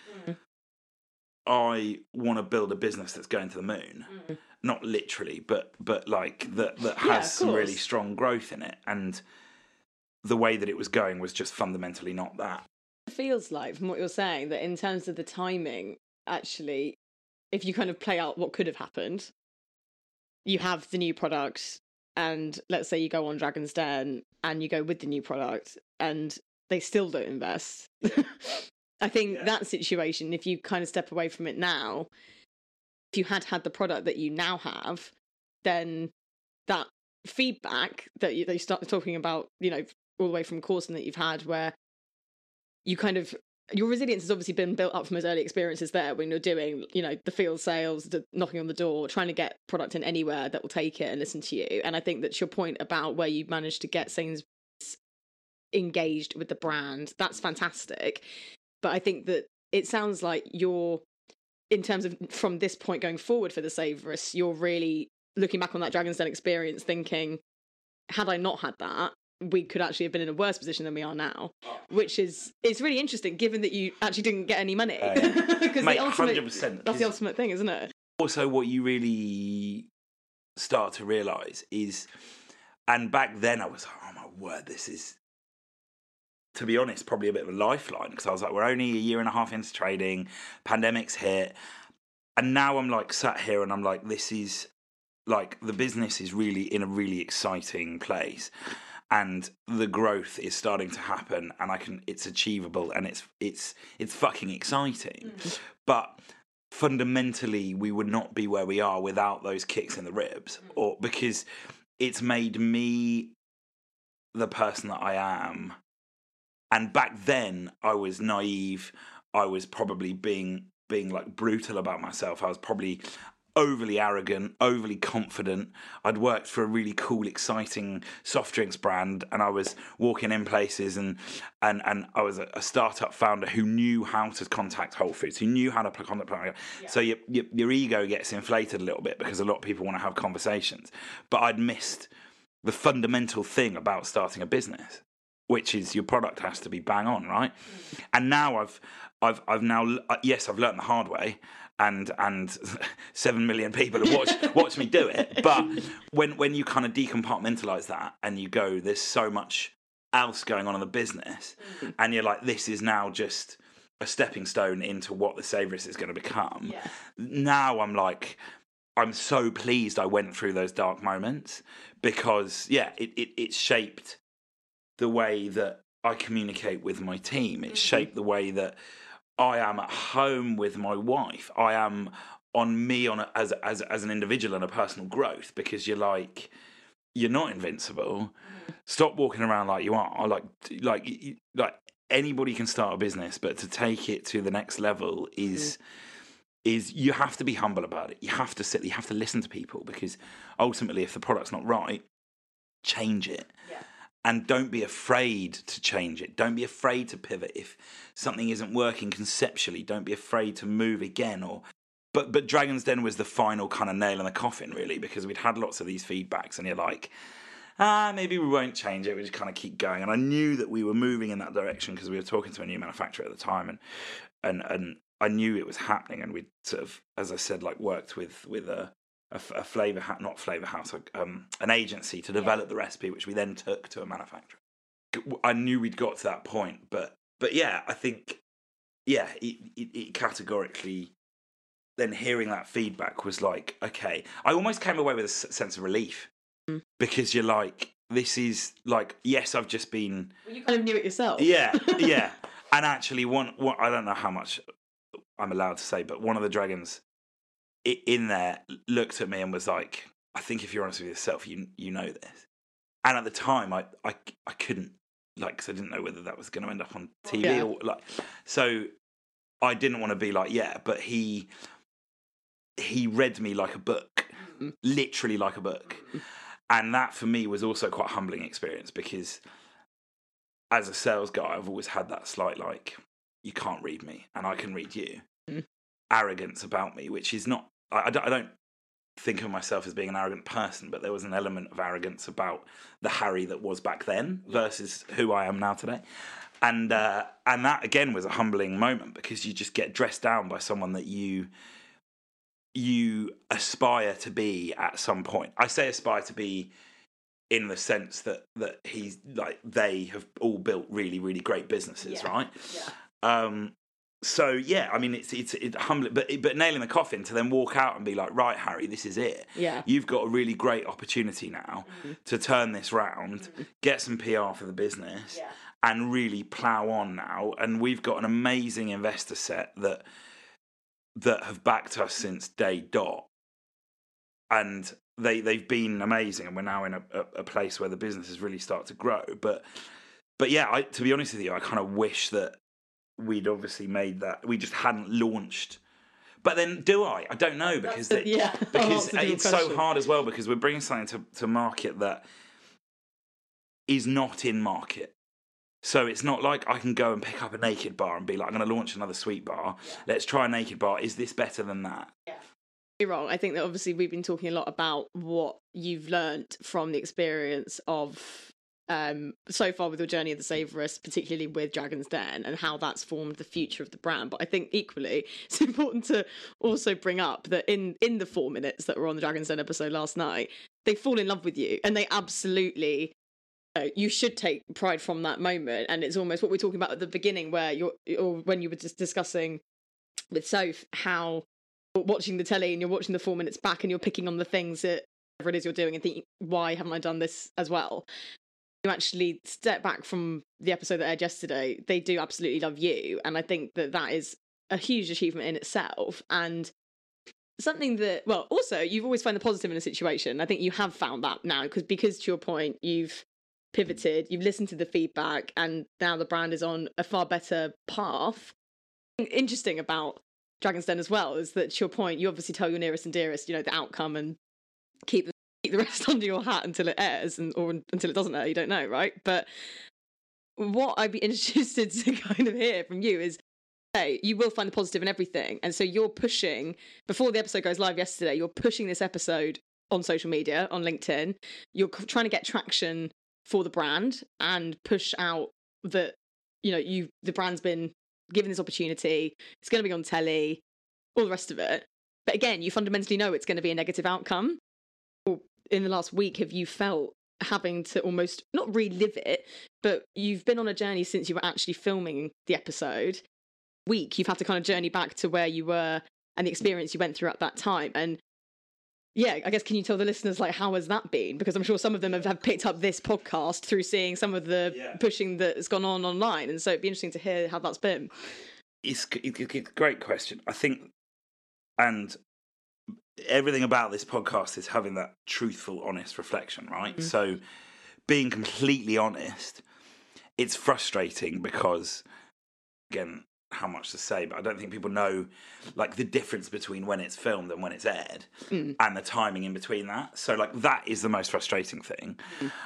I want to build a business that's going to the moon. Not literally, but like that has some really strong growth in it. And the way that it was going was just fundamentally not that. It feels like, from what you're saying, that in terms of the timing, actually, if you kind of play out what could have happened, you have the new product, and let's say you go on Dragon's Den and you go with the new product and they still don't invest. I think that situation, if you kind of step away from it now, if you had the product that you now have, then that feedback that you start talking about, all the way from coursing that you've had, where you kind of, your resilience has obviously been built up from those early experiences there when you're doing, you know, the field sales, the knocking on the door, trying to get product in anywhere that will take it and listen to you. And I think that's your point about where you managed to get Sainsbury's engaged with the brand. That's fantastic. But I think that it sounds like you're, in terms of from this point going forward for the Savourous, you're really looking back on that Dragon's Den experience thinking, had I not had that, we could actually have been in a worse position than we are now, which is, it's really interesting given that you actually didn't get any money. Because Mate, the ultimate, 100%. that's the ultimate thing, isn't it? Also, what you really start to realise is, and back then I was like, oh my word, this is, to be honest, probably a bit of a lifeline, because I was like, we're only a year and a half into trading, pandemic's hit, and now I'm like sat here and I'm like, this is like, the business is really in a really exciting place. And the growth is starting to happen, and it's achievable, and it's fucking exciting. But fundamentally, we would not be where we are without those kicks in the ribs, or because it's made me the person that I am. And back then, I was naive. I was probably being like brutal about myself. I was probably overly arrogant, overly confident. I'd worked for a really cool, exciting soft drinks brand, and I was walking in places, and I was a startup founder who knew how to contact Whole Foods, who knew how to contact. Yeah. So your ego gets inflated a little bit because a lot of people want to have conversations. But I'd missed the fundamental thing about starting a business, which is your product has to be bang on, right? And now I've now, yes, I've learned the hard way. And 7 million people have watched me do it. But when you kind of decompartmentalize that and you go, there's so much else going on in the business, and you're like, this is now just a stepping stone into what the Savourous is going to become. Yeah. Now I'm like, I'm so pleased I went through those dark moments, because it shaped the way that I communicate with my team. It shaped the way that I am at home with my wife. I am as an individual and a personal growth, because you're like, you're not invincible. Stop walking around like you are. Like anybody can start a business, but to take it to the next level is you have to be humble about it. You have to sit. You have to listen to people, because ultimately, if the product's not right, change it. Yeah. And don't be afraid to change it. Don't be afraid to pivot. If something isn't working conceptually, don't be afraid to move again. But Dragon's Den was the final kind of nail in the coffin, really, because we'd had lots of these feedbacks, and you're like, maybe we won't change it. We just kind of keep going. And I knew that we were moving in that direction because we were talking to a new manufacturer at the time, and I knew it was happening. And we'd sort of, as I said, like worked with a flavour house, not flavour house, an agency to develop the recipe, which we then took to a manufacturer. I knew we'd got to that point, but yeah, I think, it categorically, then hearing that feedback was like, okay, I almost came away with a sense of relief, because you're like, this is like, yes, I've just been... Well, you kind of knew it yourself. Yeah. And actually, one I don't know how much I'm allowed to say, but one of the dragons in there looked at me and was like, I think if you're honest with yourself, you know this. And at the time, I couldn't, like, because I didn't know whether that was going to end up on TV or like, so I didn't want to be like, but he read me like a book, literally like a book. And that for me was also quite a humbling experience, because as a sales guy, I've always had that slight, like, you can't read me and I can read you. Arrogance about me, which is not, I don't think of myself as being an arrogant person, but there was an element of arrogance about the Harry that was back then versus who I am now today. And that again was a humbling moment, because you just get dressed down by someone that you aspire to be at some point. I say aspire to be in the sense that he's like, they have all built really, really great businesses, right? Yeah. So yeah, I mean, it's humbling, but nailing the coffin to then walk out and be like, right, Harry, this is it. Yeah, you've got a really great opportunity now to turn this round, get some PR for the business, and really plough on now. And we've got an amazing investor set that have backed us since day dot, and they've been amazing, and we're now in a place where the business has really started to grow. But But yeah, to be honest with you, I kind of wish that we'd obviously made that. We just hadn't launched. But then, do I? I don't know, because because it's so hard as well, because we're bringing something to market that is not in market. So it's not like I can go and pick up a Naked bar and be like, I'm going to launch another sweet bar. Let's try a Naked bar. Is this better than that? Yeah. You're wrong. I think that obviously we've been talking a lot about what you've learned from the experience of so far with your journey of the Savourist, particularly with Dragon's Den, and how that's formed the future of the brand. But I think equally it's important to also bring up that in the 4 minutes that were on the Dragon's Den episode last night, they fall in love with you, and they absolutely, you should take pride from that moment. And it's almost what we're talking about at the beginning, where or when you were just discussing with Soph, how you're watching the telly and you're watching the 4 minutes back and you're picking on the things that whatever it is you're doing and thinking, why haven't I done this as well? You actually step back from the episode that aired yesterday, they do absolutely love you. And I think that is a huge achievement in itself. And something that, well, also, you've always found the positive in a situation. I think you have found that now, because to your point, you've pivoted, you've listened to the feedback, and now the brand is on a far better path. Interesting about Dragon's Den as well is that, to your point, you obviously tell your nearest and dearest, the outcome, and keep the rest under your hat until it airs, or until it doesn't air, you don't know, right? But what I'd be interested to kind of hear from you is, hey, you will find the positive in everything. And so you're pushing, before the episode goes live yesterday, you're pushing this episode on social media, on LinkedIn. You're trying to get traction for the brand and push out that, the brand's been given this opportunity. It's going to be on telly, all the rest of it. But again, you fundamentally know it's going to be a negative outcome. In the last week, have you felt having to almost not relive it, but you've been on a journey since you were actually filming the episode? You've had to kind of journey back to where you were and the experience you went through at that time. And yeah, I guess, can you tell the listeners, how has that been? Because I'm sure some of them have picked up this podcast through seeing some of the pushing that's gone on online. And so it'd be interesting to hear how that's been. It's a great question. I think, and everything about this podcast is having that truthful, honest reflection, right? Mm-hmm. So being completely honest, it's frustrating because, again, how much to say, but I don't think people know the difference between when it's filmed and when it's aired, and the timing in between that. So that is the most frustrating thing.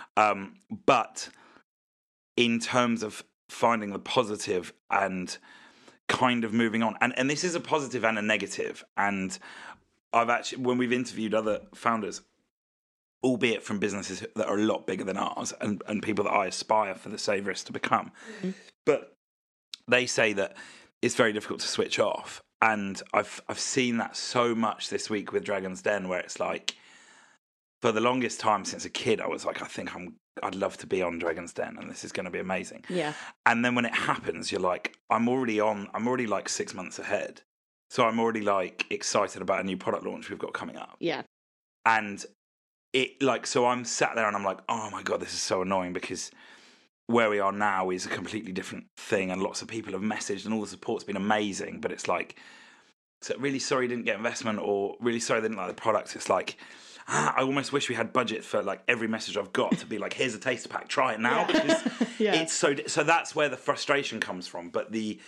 But in terms of finding the positive and kind of moving on, and this is a positive and a negative, and I've actually, when we've interviewed other founders, albeit from businesses that are a lot bigger than ours, and people that I aspire for the Savourist to become, but they say that it's very difficult to switch off. And I've seen that so much this week with Dragon's Den, where it's for the longest time since a kid, I was I think I'd love to be on Dragon's Den, and this is going to be amazing. Yeah. And then when it happens, you're I'm already 6 months ahead. So I'm already excited about a new product launch we've got coming up. Yeah. And it so I'm sat there and I'm oh my God, this is so annoying, because where we are now is a completely different thing, and lots of people have messaged and all the support's been amazing, but it's so really sorry you didn't get investment, or really sorry they didn't like the product. It's I almost wish we had budget for every message I've got to be here's a taster pack, try it now. Because it's so that's where the frustration comes from. But the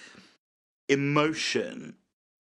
emotion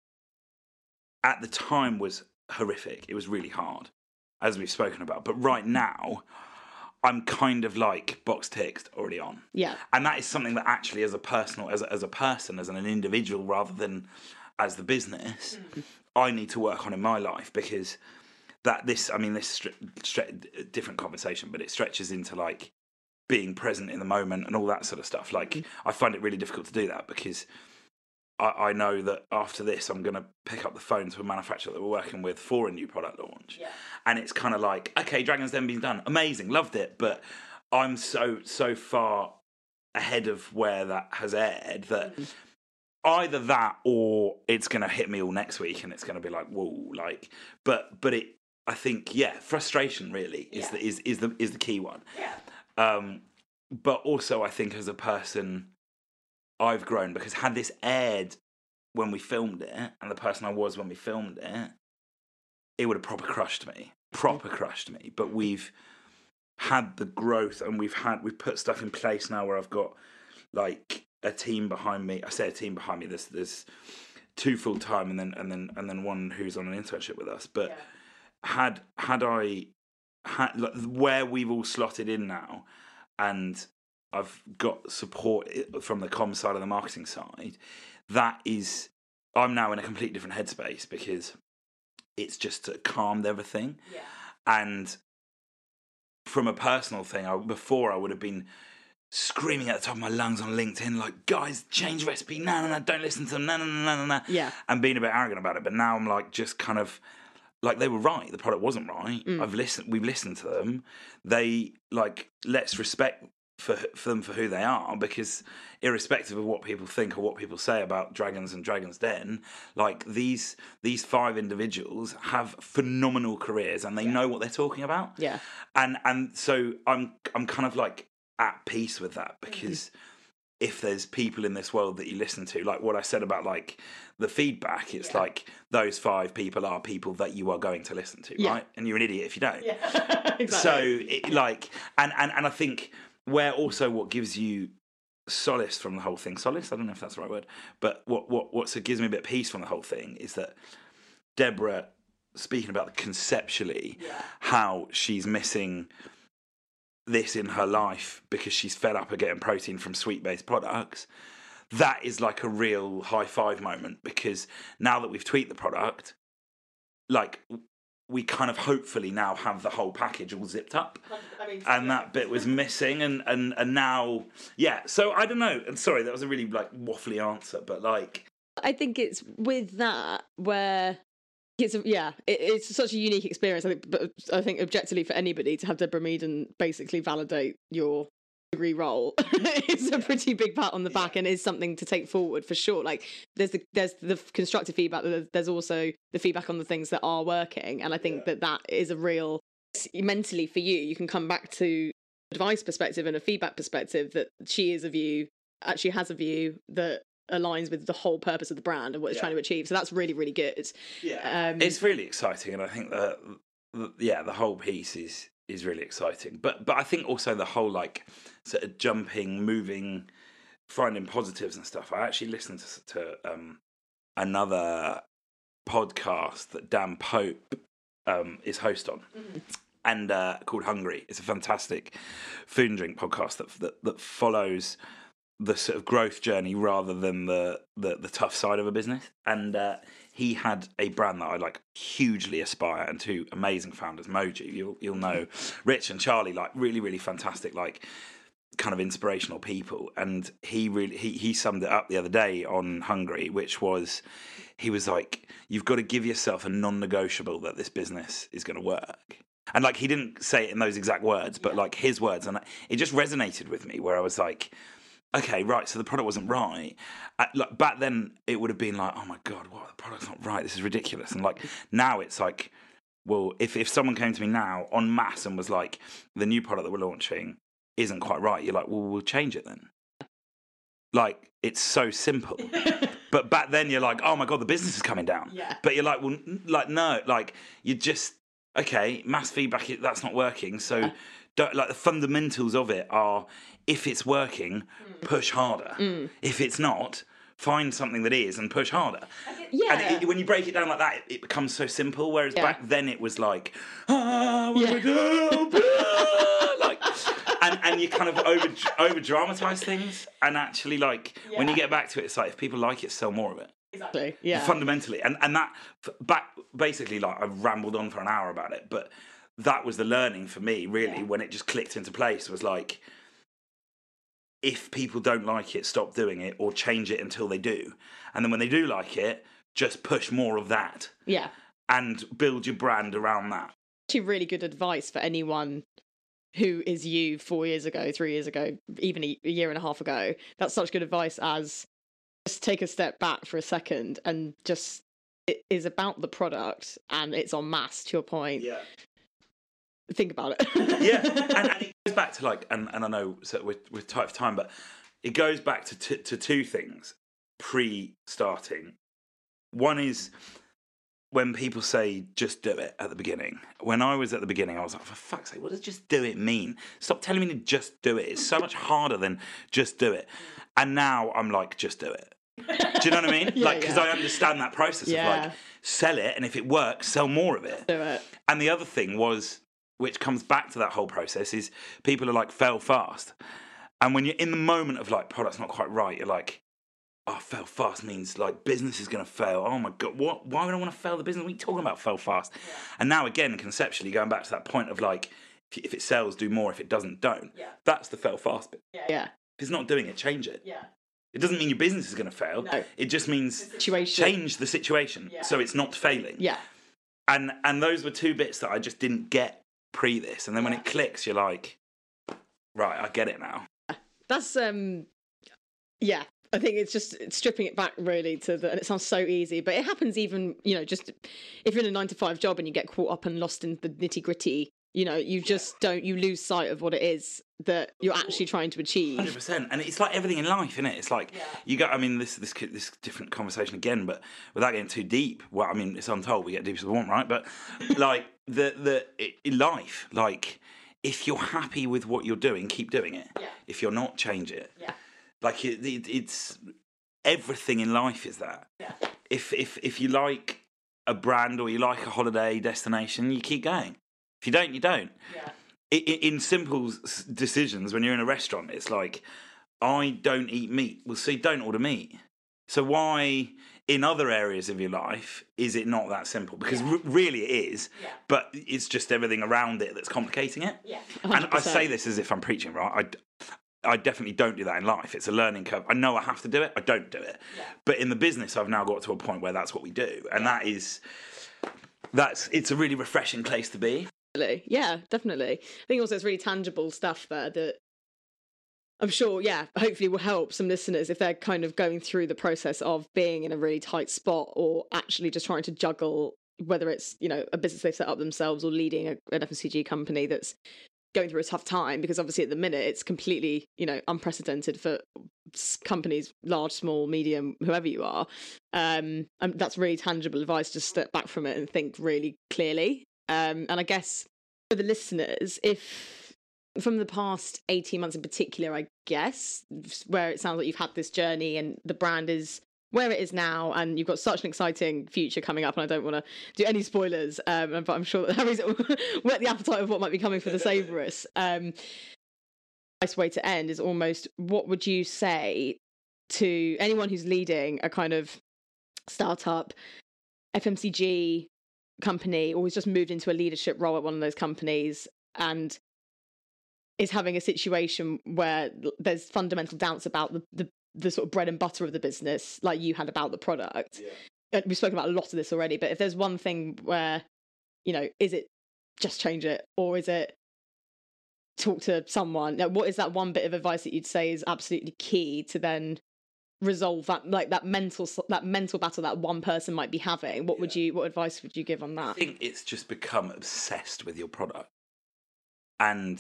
at the time was horrific. It was really hard, as we've spoken about. But right now, I'm kind of box ticked, already on. Yeah. And that is something that actually, as a personal, as a person, as an individual, rather than as the business, I need to work on in my life, because this different conversation, but it stretches into being present in the moment and all that sort of stuff. I find it really difficult to do that, because I know that after this, I'm going to pick up the phone to a manufacturer that we're working with for a new product launch. Yeah. And it's kind of okay, Dragon's Den being done. Amazing. Loved it. But I'm so far ahead of where that has aired that either that, or it's going to hit me all next week and it's going to be whoa, but it, I think, frustration really is the key one. Yeah. But also I think as a person, I've grown, because had this aired when we filmed it, and the person I was when we filmed it, it would have proper crushed me. But had the growth, and we've put stuff in place now where I've got like a team behind me. I say a team behind me. There's 2 full-time and then one who's on an internship with us. But had I had like, where we've all slotted in now, and I've got support from the comm side and the marketing side, I'm now in a completely different headspace because it's just calmed everything. Yeah. And from a personal thing, before I would have been screaming at the top of my lungs on LinkedIn, like, guys, change recipe, no, don't listen to them, no. Yeah. And being a bit arrogant about it. But now I'm like, just kind of, like, they were right. The product wasn't right. We've listened to them. They, like, let's respect for them for who they are, because irrespective of what people think or what people say about Dragons and Dragon's Den, like, these 5 individuals have phenomenal careers and they know what they're talking about. Yeah. And so I'm kind of like at peace with that, because if there's people in this world that you listen to, like what I said about like the feedback, it's like those 5 people are people that you are going to listen to, right? And you're an idiot if you don't. Yeah. Exactly. So and I think where also what gives you solace from the whole thing, solace, I don't know if that's the right word, but what gives me a bit of peace from the whole thing is that Deborah, speaking about conceptually, how she's missing this in her life because she's fed up of getting protein from sweet-based products, that is like a real high-five moment, because now that we've tweaked the product, like, we kind of hopefully now have the whole package all zipped up. And that bit was missing, and now, so I don't know, and sorry, that was a really, like, waffly answer, but, like... I think it's with that where... It's such a unique experience. I think objectively for anybody to have Deborah Meaden basically validate your degree role is a pretty big pat on the back, and is something to take forward for sure. Like, there's the constructive feedback, there's also the feedback on the things that are working, and I think that is a real, mentally for you, you can come back to advice perspective and a feedback perspective that she has a view that aligns with the whole purpose of the brand and what it's trying to achieve. So that's really, really good. It's really exciting, and I think that the whole piece is really exciting. But I think also the whole, like, sort of jumping, moving, finding positives and stuff. I actually listened to another podcast that Dan Pope is host on. And called Hungry. It's a fantastic food and drink podcast that follows the sort of growth journey rather than the tough side of a business. And he had a brand that I like hugely aspire, and 2 amazing founders, Moji, you'll know, Rich and Charlie, like really, really fantastic, like kind of inspirational people. And he summed it up the other day on Hungry, which was, he was like, you've got to give yourself a non-negotiable that this business is going to work. And like, he didn't say it in those exact words, but like his words, and it just resonated with me, where I was like, okay, right, so the product wasn't right. Like, back then, it would have been like, oh my God, what, the product's not right, this is ridiculous. And like, now it's like, well, if someone came to me now en masse and was like, the new product that we're launching isn't quite right, you're like, well, we'll change it then. Like, it's so simple. But back then, you're like, oh my God, the business is coming down. Yeah. But you're like, well, like, no, like, you just, okay, mass feedback, that's not working, so... Like, the fundamentals of it are, if it's working, push harder. If it's not, find something that is and push harder. And when you break it down like that, it becomes so simple. Whereas back then it was like, what do we do? Like, and you kind of over dramatize things. And actually, like, when you get back to it, it's like, if people like it, sell more of it. Exactly. Yeah. Fundamentally, and that basically, like, I've rambled on for an hour about it, but. That was the learning for me, really, when it just clicked into place, was like, if people don't like it, stop doing it, or change it until they do. And then when they do like it, just push more of that. Yeah. And build your brand around that. Actually, really good advice for anyone who is you 4 years ago, 3 years ago, even a year and a half ago. That's such good advice as just take a step back for a second and just, it is about the product and it's en masse, to your point. Yeah. Think about it. and it goes back to, like, and I know, so we're tight for time, but it goes back to 2 things pre-starting. One is when people say just do it at the beginning. When I was at the beginning, I was like, for fuck's sake, what does just do it mean? Stop telling me to just do it. It's so much harder than just do it. And now I'm like, just do it. Do you know what I mean? Because I understand that process of like, sell it, and if it works, sell more of it. Do it. And the other thing was, which comes back to that whole process, is people are like, fail fast. And when you're in the moment of like, product's not quite right, you're like, oh, fail fast means like business is going to fail. Oh my God, what? Why would I want to fail the business? What are you talking about, fail fast? Yeah. And now again, conceptually, going back to that point of like, if it sells, do more. If it doesn't, don't. Yeah. That's the fail fast bit. Yeah. If it's not doing it, change it. Yeah. It doesn't mean your business is going to fail. No. It just means situation. Change the situation so it's not failing. Yeah. And those were two bits that I just didn't get pre this. And then when it clicks, you're like, right, I get it now. That's I think it's just stripping it back really and it sounds so easy, but it happens even, just if you're in a 9-to-5 job and you get caught up and lost in the nitty gritty, you just you lose sight of what it is that you're actually trying to achieve. 100%. And it's like everything in life, isn't it? It's like this different conversation again, but without getting too deep. Well, I mean, it's untold. We get deep as we want, right? But like in life, like if you're happy with what you're doing, keep doing it. Yeah. If you're not, change it. Yeah. Like it's everything in life is that. Yeah. If you like a brand or you like a holiday destination, you keep going. If you don't, you don't. Yeah. In simple decisions, when you're in a restaurant, it's like, I don't eat meat. Well, so you don't order meat. So why, in other areas of your life, is it not that simple? Because really it is, but it's just everything around it that's complicating it. Yeah. 100%. And I say this as if I'm preaching, right? I definitely don't do that in life. It's a learning curve. I know I have to do it. I don't do it. Yeah. But in the business, I've now got to a point where that's what we do. And it's a really refreshing place to be. Yeah, definitely. I think also it's really tangible stuff there that I'm sure, hopefully will help some listeners if they're kind of going through the process of being in a really tight spot or actually just trying to juggle, whether it's, a business they've set up themselves or leading an FMCG company that's going through a tough time, because obviously at the minute it's completely, unprecedented for companies, large, small, medium, whoever you are. And that's really tangible advice to step back from it and think really clearly. And I guess for the listeners, if from the past 18 months in particular, I guess, where it sounds like you've had this journey and the brand is where it is now and you've got such an exciting future coming up, and I don't want to do any spoilers, but I'm sure that Harry's whet the appetite of what might be coming for the Savourous. Nice way to end is almost, what would you say to anyone who's leading a kind of startup FMCG company, or who's just moved into a leadership role at one of those companies and is having a situation where there's fundamental doubts about the sort of bread and butter of the business, like you had about the product? Yeah. We've spoken about a lot of this already, but if there's one thing where, is it just change it, or is it talk to someone? What is that one bit of advice that you'd say is absolutely key to then resolve that, like that mental battle that one person might be having? What advice would you give on that? I think it's just become obsessed with your product, and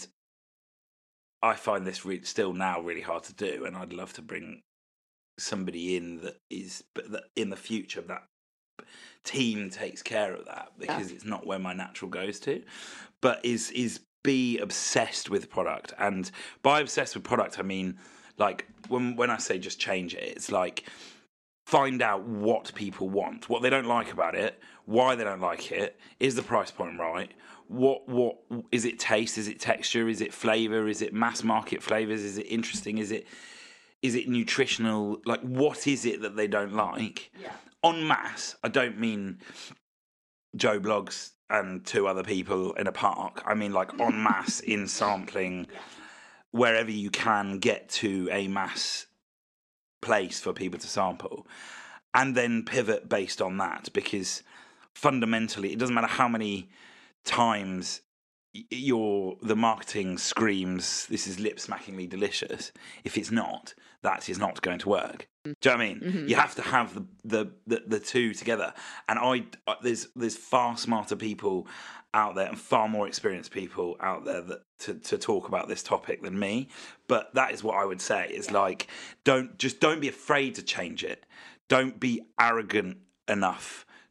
I find this still now really hard to do, and I'd love to bring somebody in that in the future that team takes care of that, because it's not where my natural goes to, but is be obsessed with product. And by obsessed with product, I mean, like when I say just change it, it's like find out what people want, what they don't like about it, why they don't like it, is the price point right, what is it, taste, is it texture, is it flavour, is it mass market flavours, is it interesting, is it nutritional, like what is it that they don't like? En masse, I don't mean Joe Bloggs and 2 other people in a park. I mean like en masse in sampling, wherever you can get to a mass place for people to sample, and then pivot based on that, because fundamentally it doesn't matter how many times the marketing screams this is lip-smackingly delicious. If it's not, that is not going to work. Do you know what I mean? Mm-hmm. You have to have the two together. And there's far smarter people out there and far more experienced people out there to talk about this topic than me. But that is what I would say is like, don't be afraid to change it. Don't be arrogant enough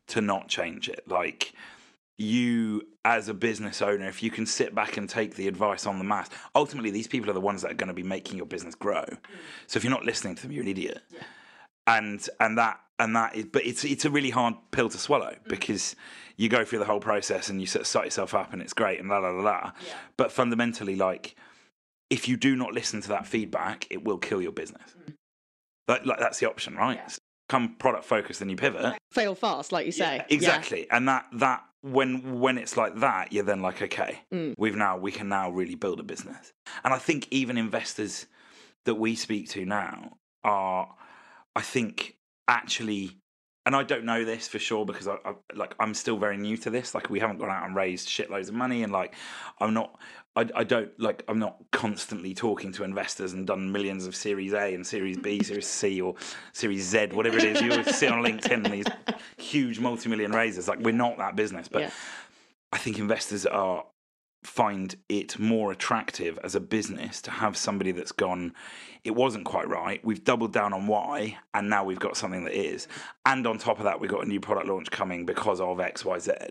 to not change it. Like, you as a business owner, if you can sit back and take the advice on the mass, ultimately these people are the ones that are going to be making your business grow. So if you're not listening to them, you're an idiot. Yeah. And that is, but it's a really hard pill to swallow, because you go through the whole process and you sort of start yourself up and it's great and Yeah. But fundamentally, like, if you do not listen to that feedback, it will kill your business. Like that's the option, right? Yeah. So become product focused and you pivot. Fail fast, like you say. Yeah, exactly. Yeah. And that when it's like that, you're then like, okay, we can now really build a business. And I think even investors that we speak to now are, I think, actually, and I don't know this for sure because I'm still very new to this. Like, we haven't gone out and raised shitloads of money, and like I'm not constantly talking to investors and done millions of Series A and Series B, Series C or Series Z, whatever it is. You always see on LinkedIn these huge multi-million raises. Like, we're not that business, but I think investors find it more attractive as a business to have somebody that's gone, it wasn't quite right, we've doubled down on why, and now we've got something that is, and on top of that we've got a new product launch coming because of XYZ.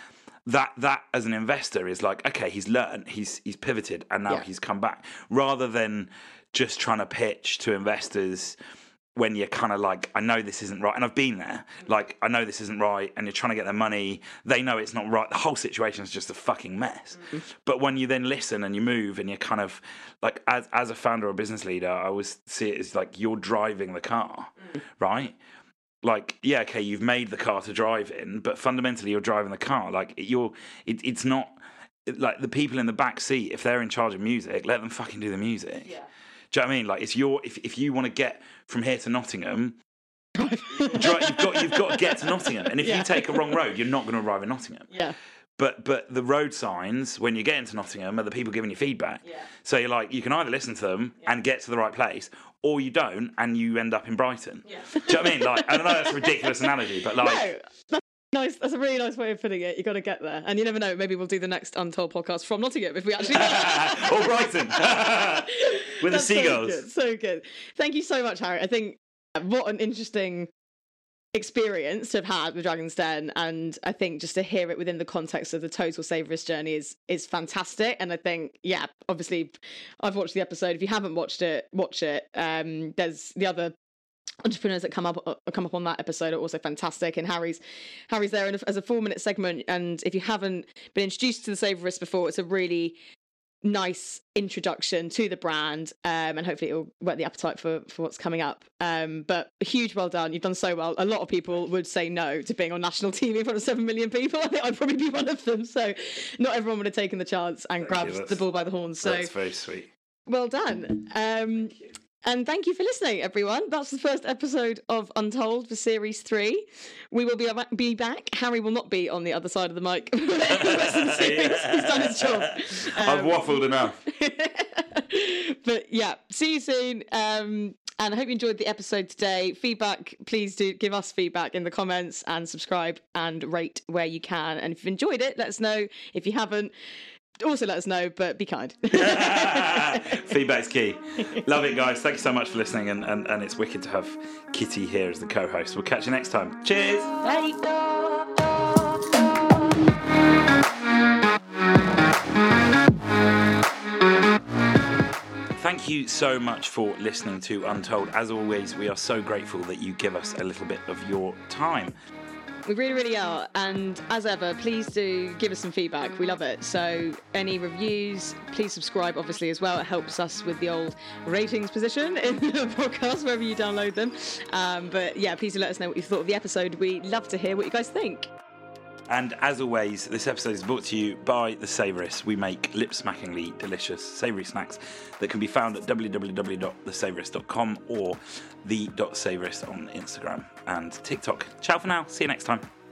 That as an investor is like, okay, he's learned, he's pivoted, and now he's come back, rather than just trying to pitch to investors when you're kind of like, I know this isn't right, and I've been there, like, I know this isn't right, and you're trying to get their money, they know it's not right, the whole situation is just a fucking mess. But when you then listen and you move and you're kind of, like, as a founder or business leader, I always see it as like, you're driving the car, right? Like, yeah, okay, you've made the car to drive in, but fundamentally you're driving the car. Like, it's not, like, the people in the back seat, if they're in charge of music, let them fucking do the music. Yeah. Do you know what I mean? Like, it's if you want to get from here to Nottingham, you've got to get to Nottingham. And if you take a wrong road, you're not going to arrive in Nottingham. Yeah. But the road signs, when you get into Nottingham, are the people giving you feedback. Yeah. So you're like, you can either listen to them and get to the right place, or you don't and you end up in Brighton. Yeah. Do you know what I mean? Like, I know that's a ridiculous analogy, but like... No. Nice. That's a really nice way of putting it. You got to get there, and you never know. Maybe we'll do the next Untold podcast from Nottingham if we actually. Or Brighton with the seagulls. So good. Thank you so much, Harry. I think what an interesting experience to have had with Dragon's Den, and I think just to hear it within the context of the total Savourist journey is fantastic. And I think, obviously, I've watched the episode. If you haven't watched it, watch it. There's the other entrepreneurs that come up on that episode are also fantastic, and Harry's there as a 4-minute segment. And if you haven't been introduced to the Savourists before, it's a really nice introduction to the brand, and hopefully it'll whet the appetite for what's coming up. But a huge well done. You've done so well. A lot of people would say no to being on national TV in front of 7 million people. I think I'd probably be one of them. So not everyone would have taken the chance and grabbed the bull by the horns. So that's very sweet. Well done. And thank you for listening, everyone. That's the first episode of Untold for Series 3. We will be back. Harry will not be on the other side of the mic. He's done his job. I've waffled enough. But yeah, see you soon. And I hope you enjoyed the episode today. Feedback, please do give us feedback in the comments, and subscribe and rate where you can. And if you've enjoyed it, let us know. If you haven't, also let us know, but be kind. Feedback's key. Love it, guys. Thank you so much for listening, and it's wicked to have Kitty here as the co-host. We'll catch you next time. Cheers. Bye. Thank you so much for listening to Untold. As always, we are so grateful that you give us a little bit of your time. We really, really are. And as ever, please do give us some feedback. We love it. So any reviews, please subscribe, obviously, as well. It helps us with the old ratings position in the podcast, wherever you download them. But yeah, please do let us know what you thought of the episode. We love to hear what you guys think. And as always, this episode is brought to you by The Savourists. We make lip-smackingly delicious savoury snacks that can be found at www.thesavourist.com or the.savourist on Instagram and TikTok. Ciao for now. See you next time.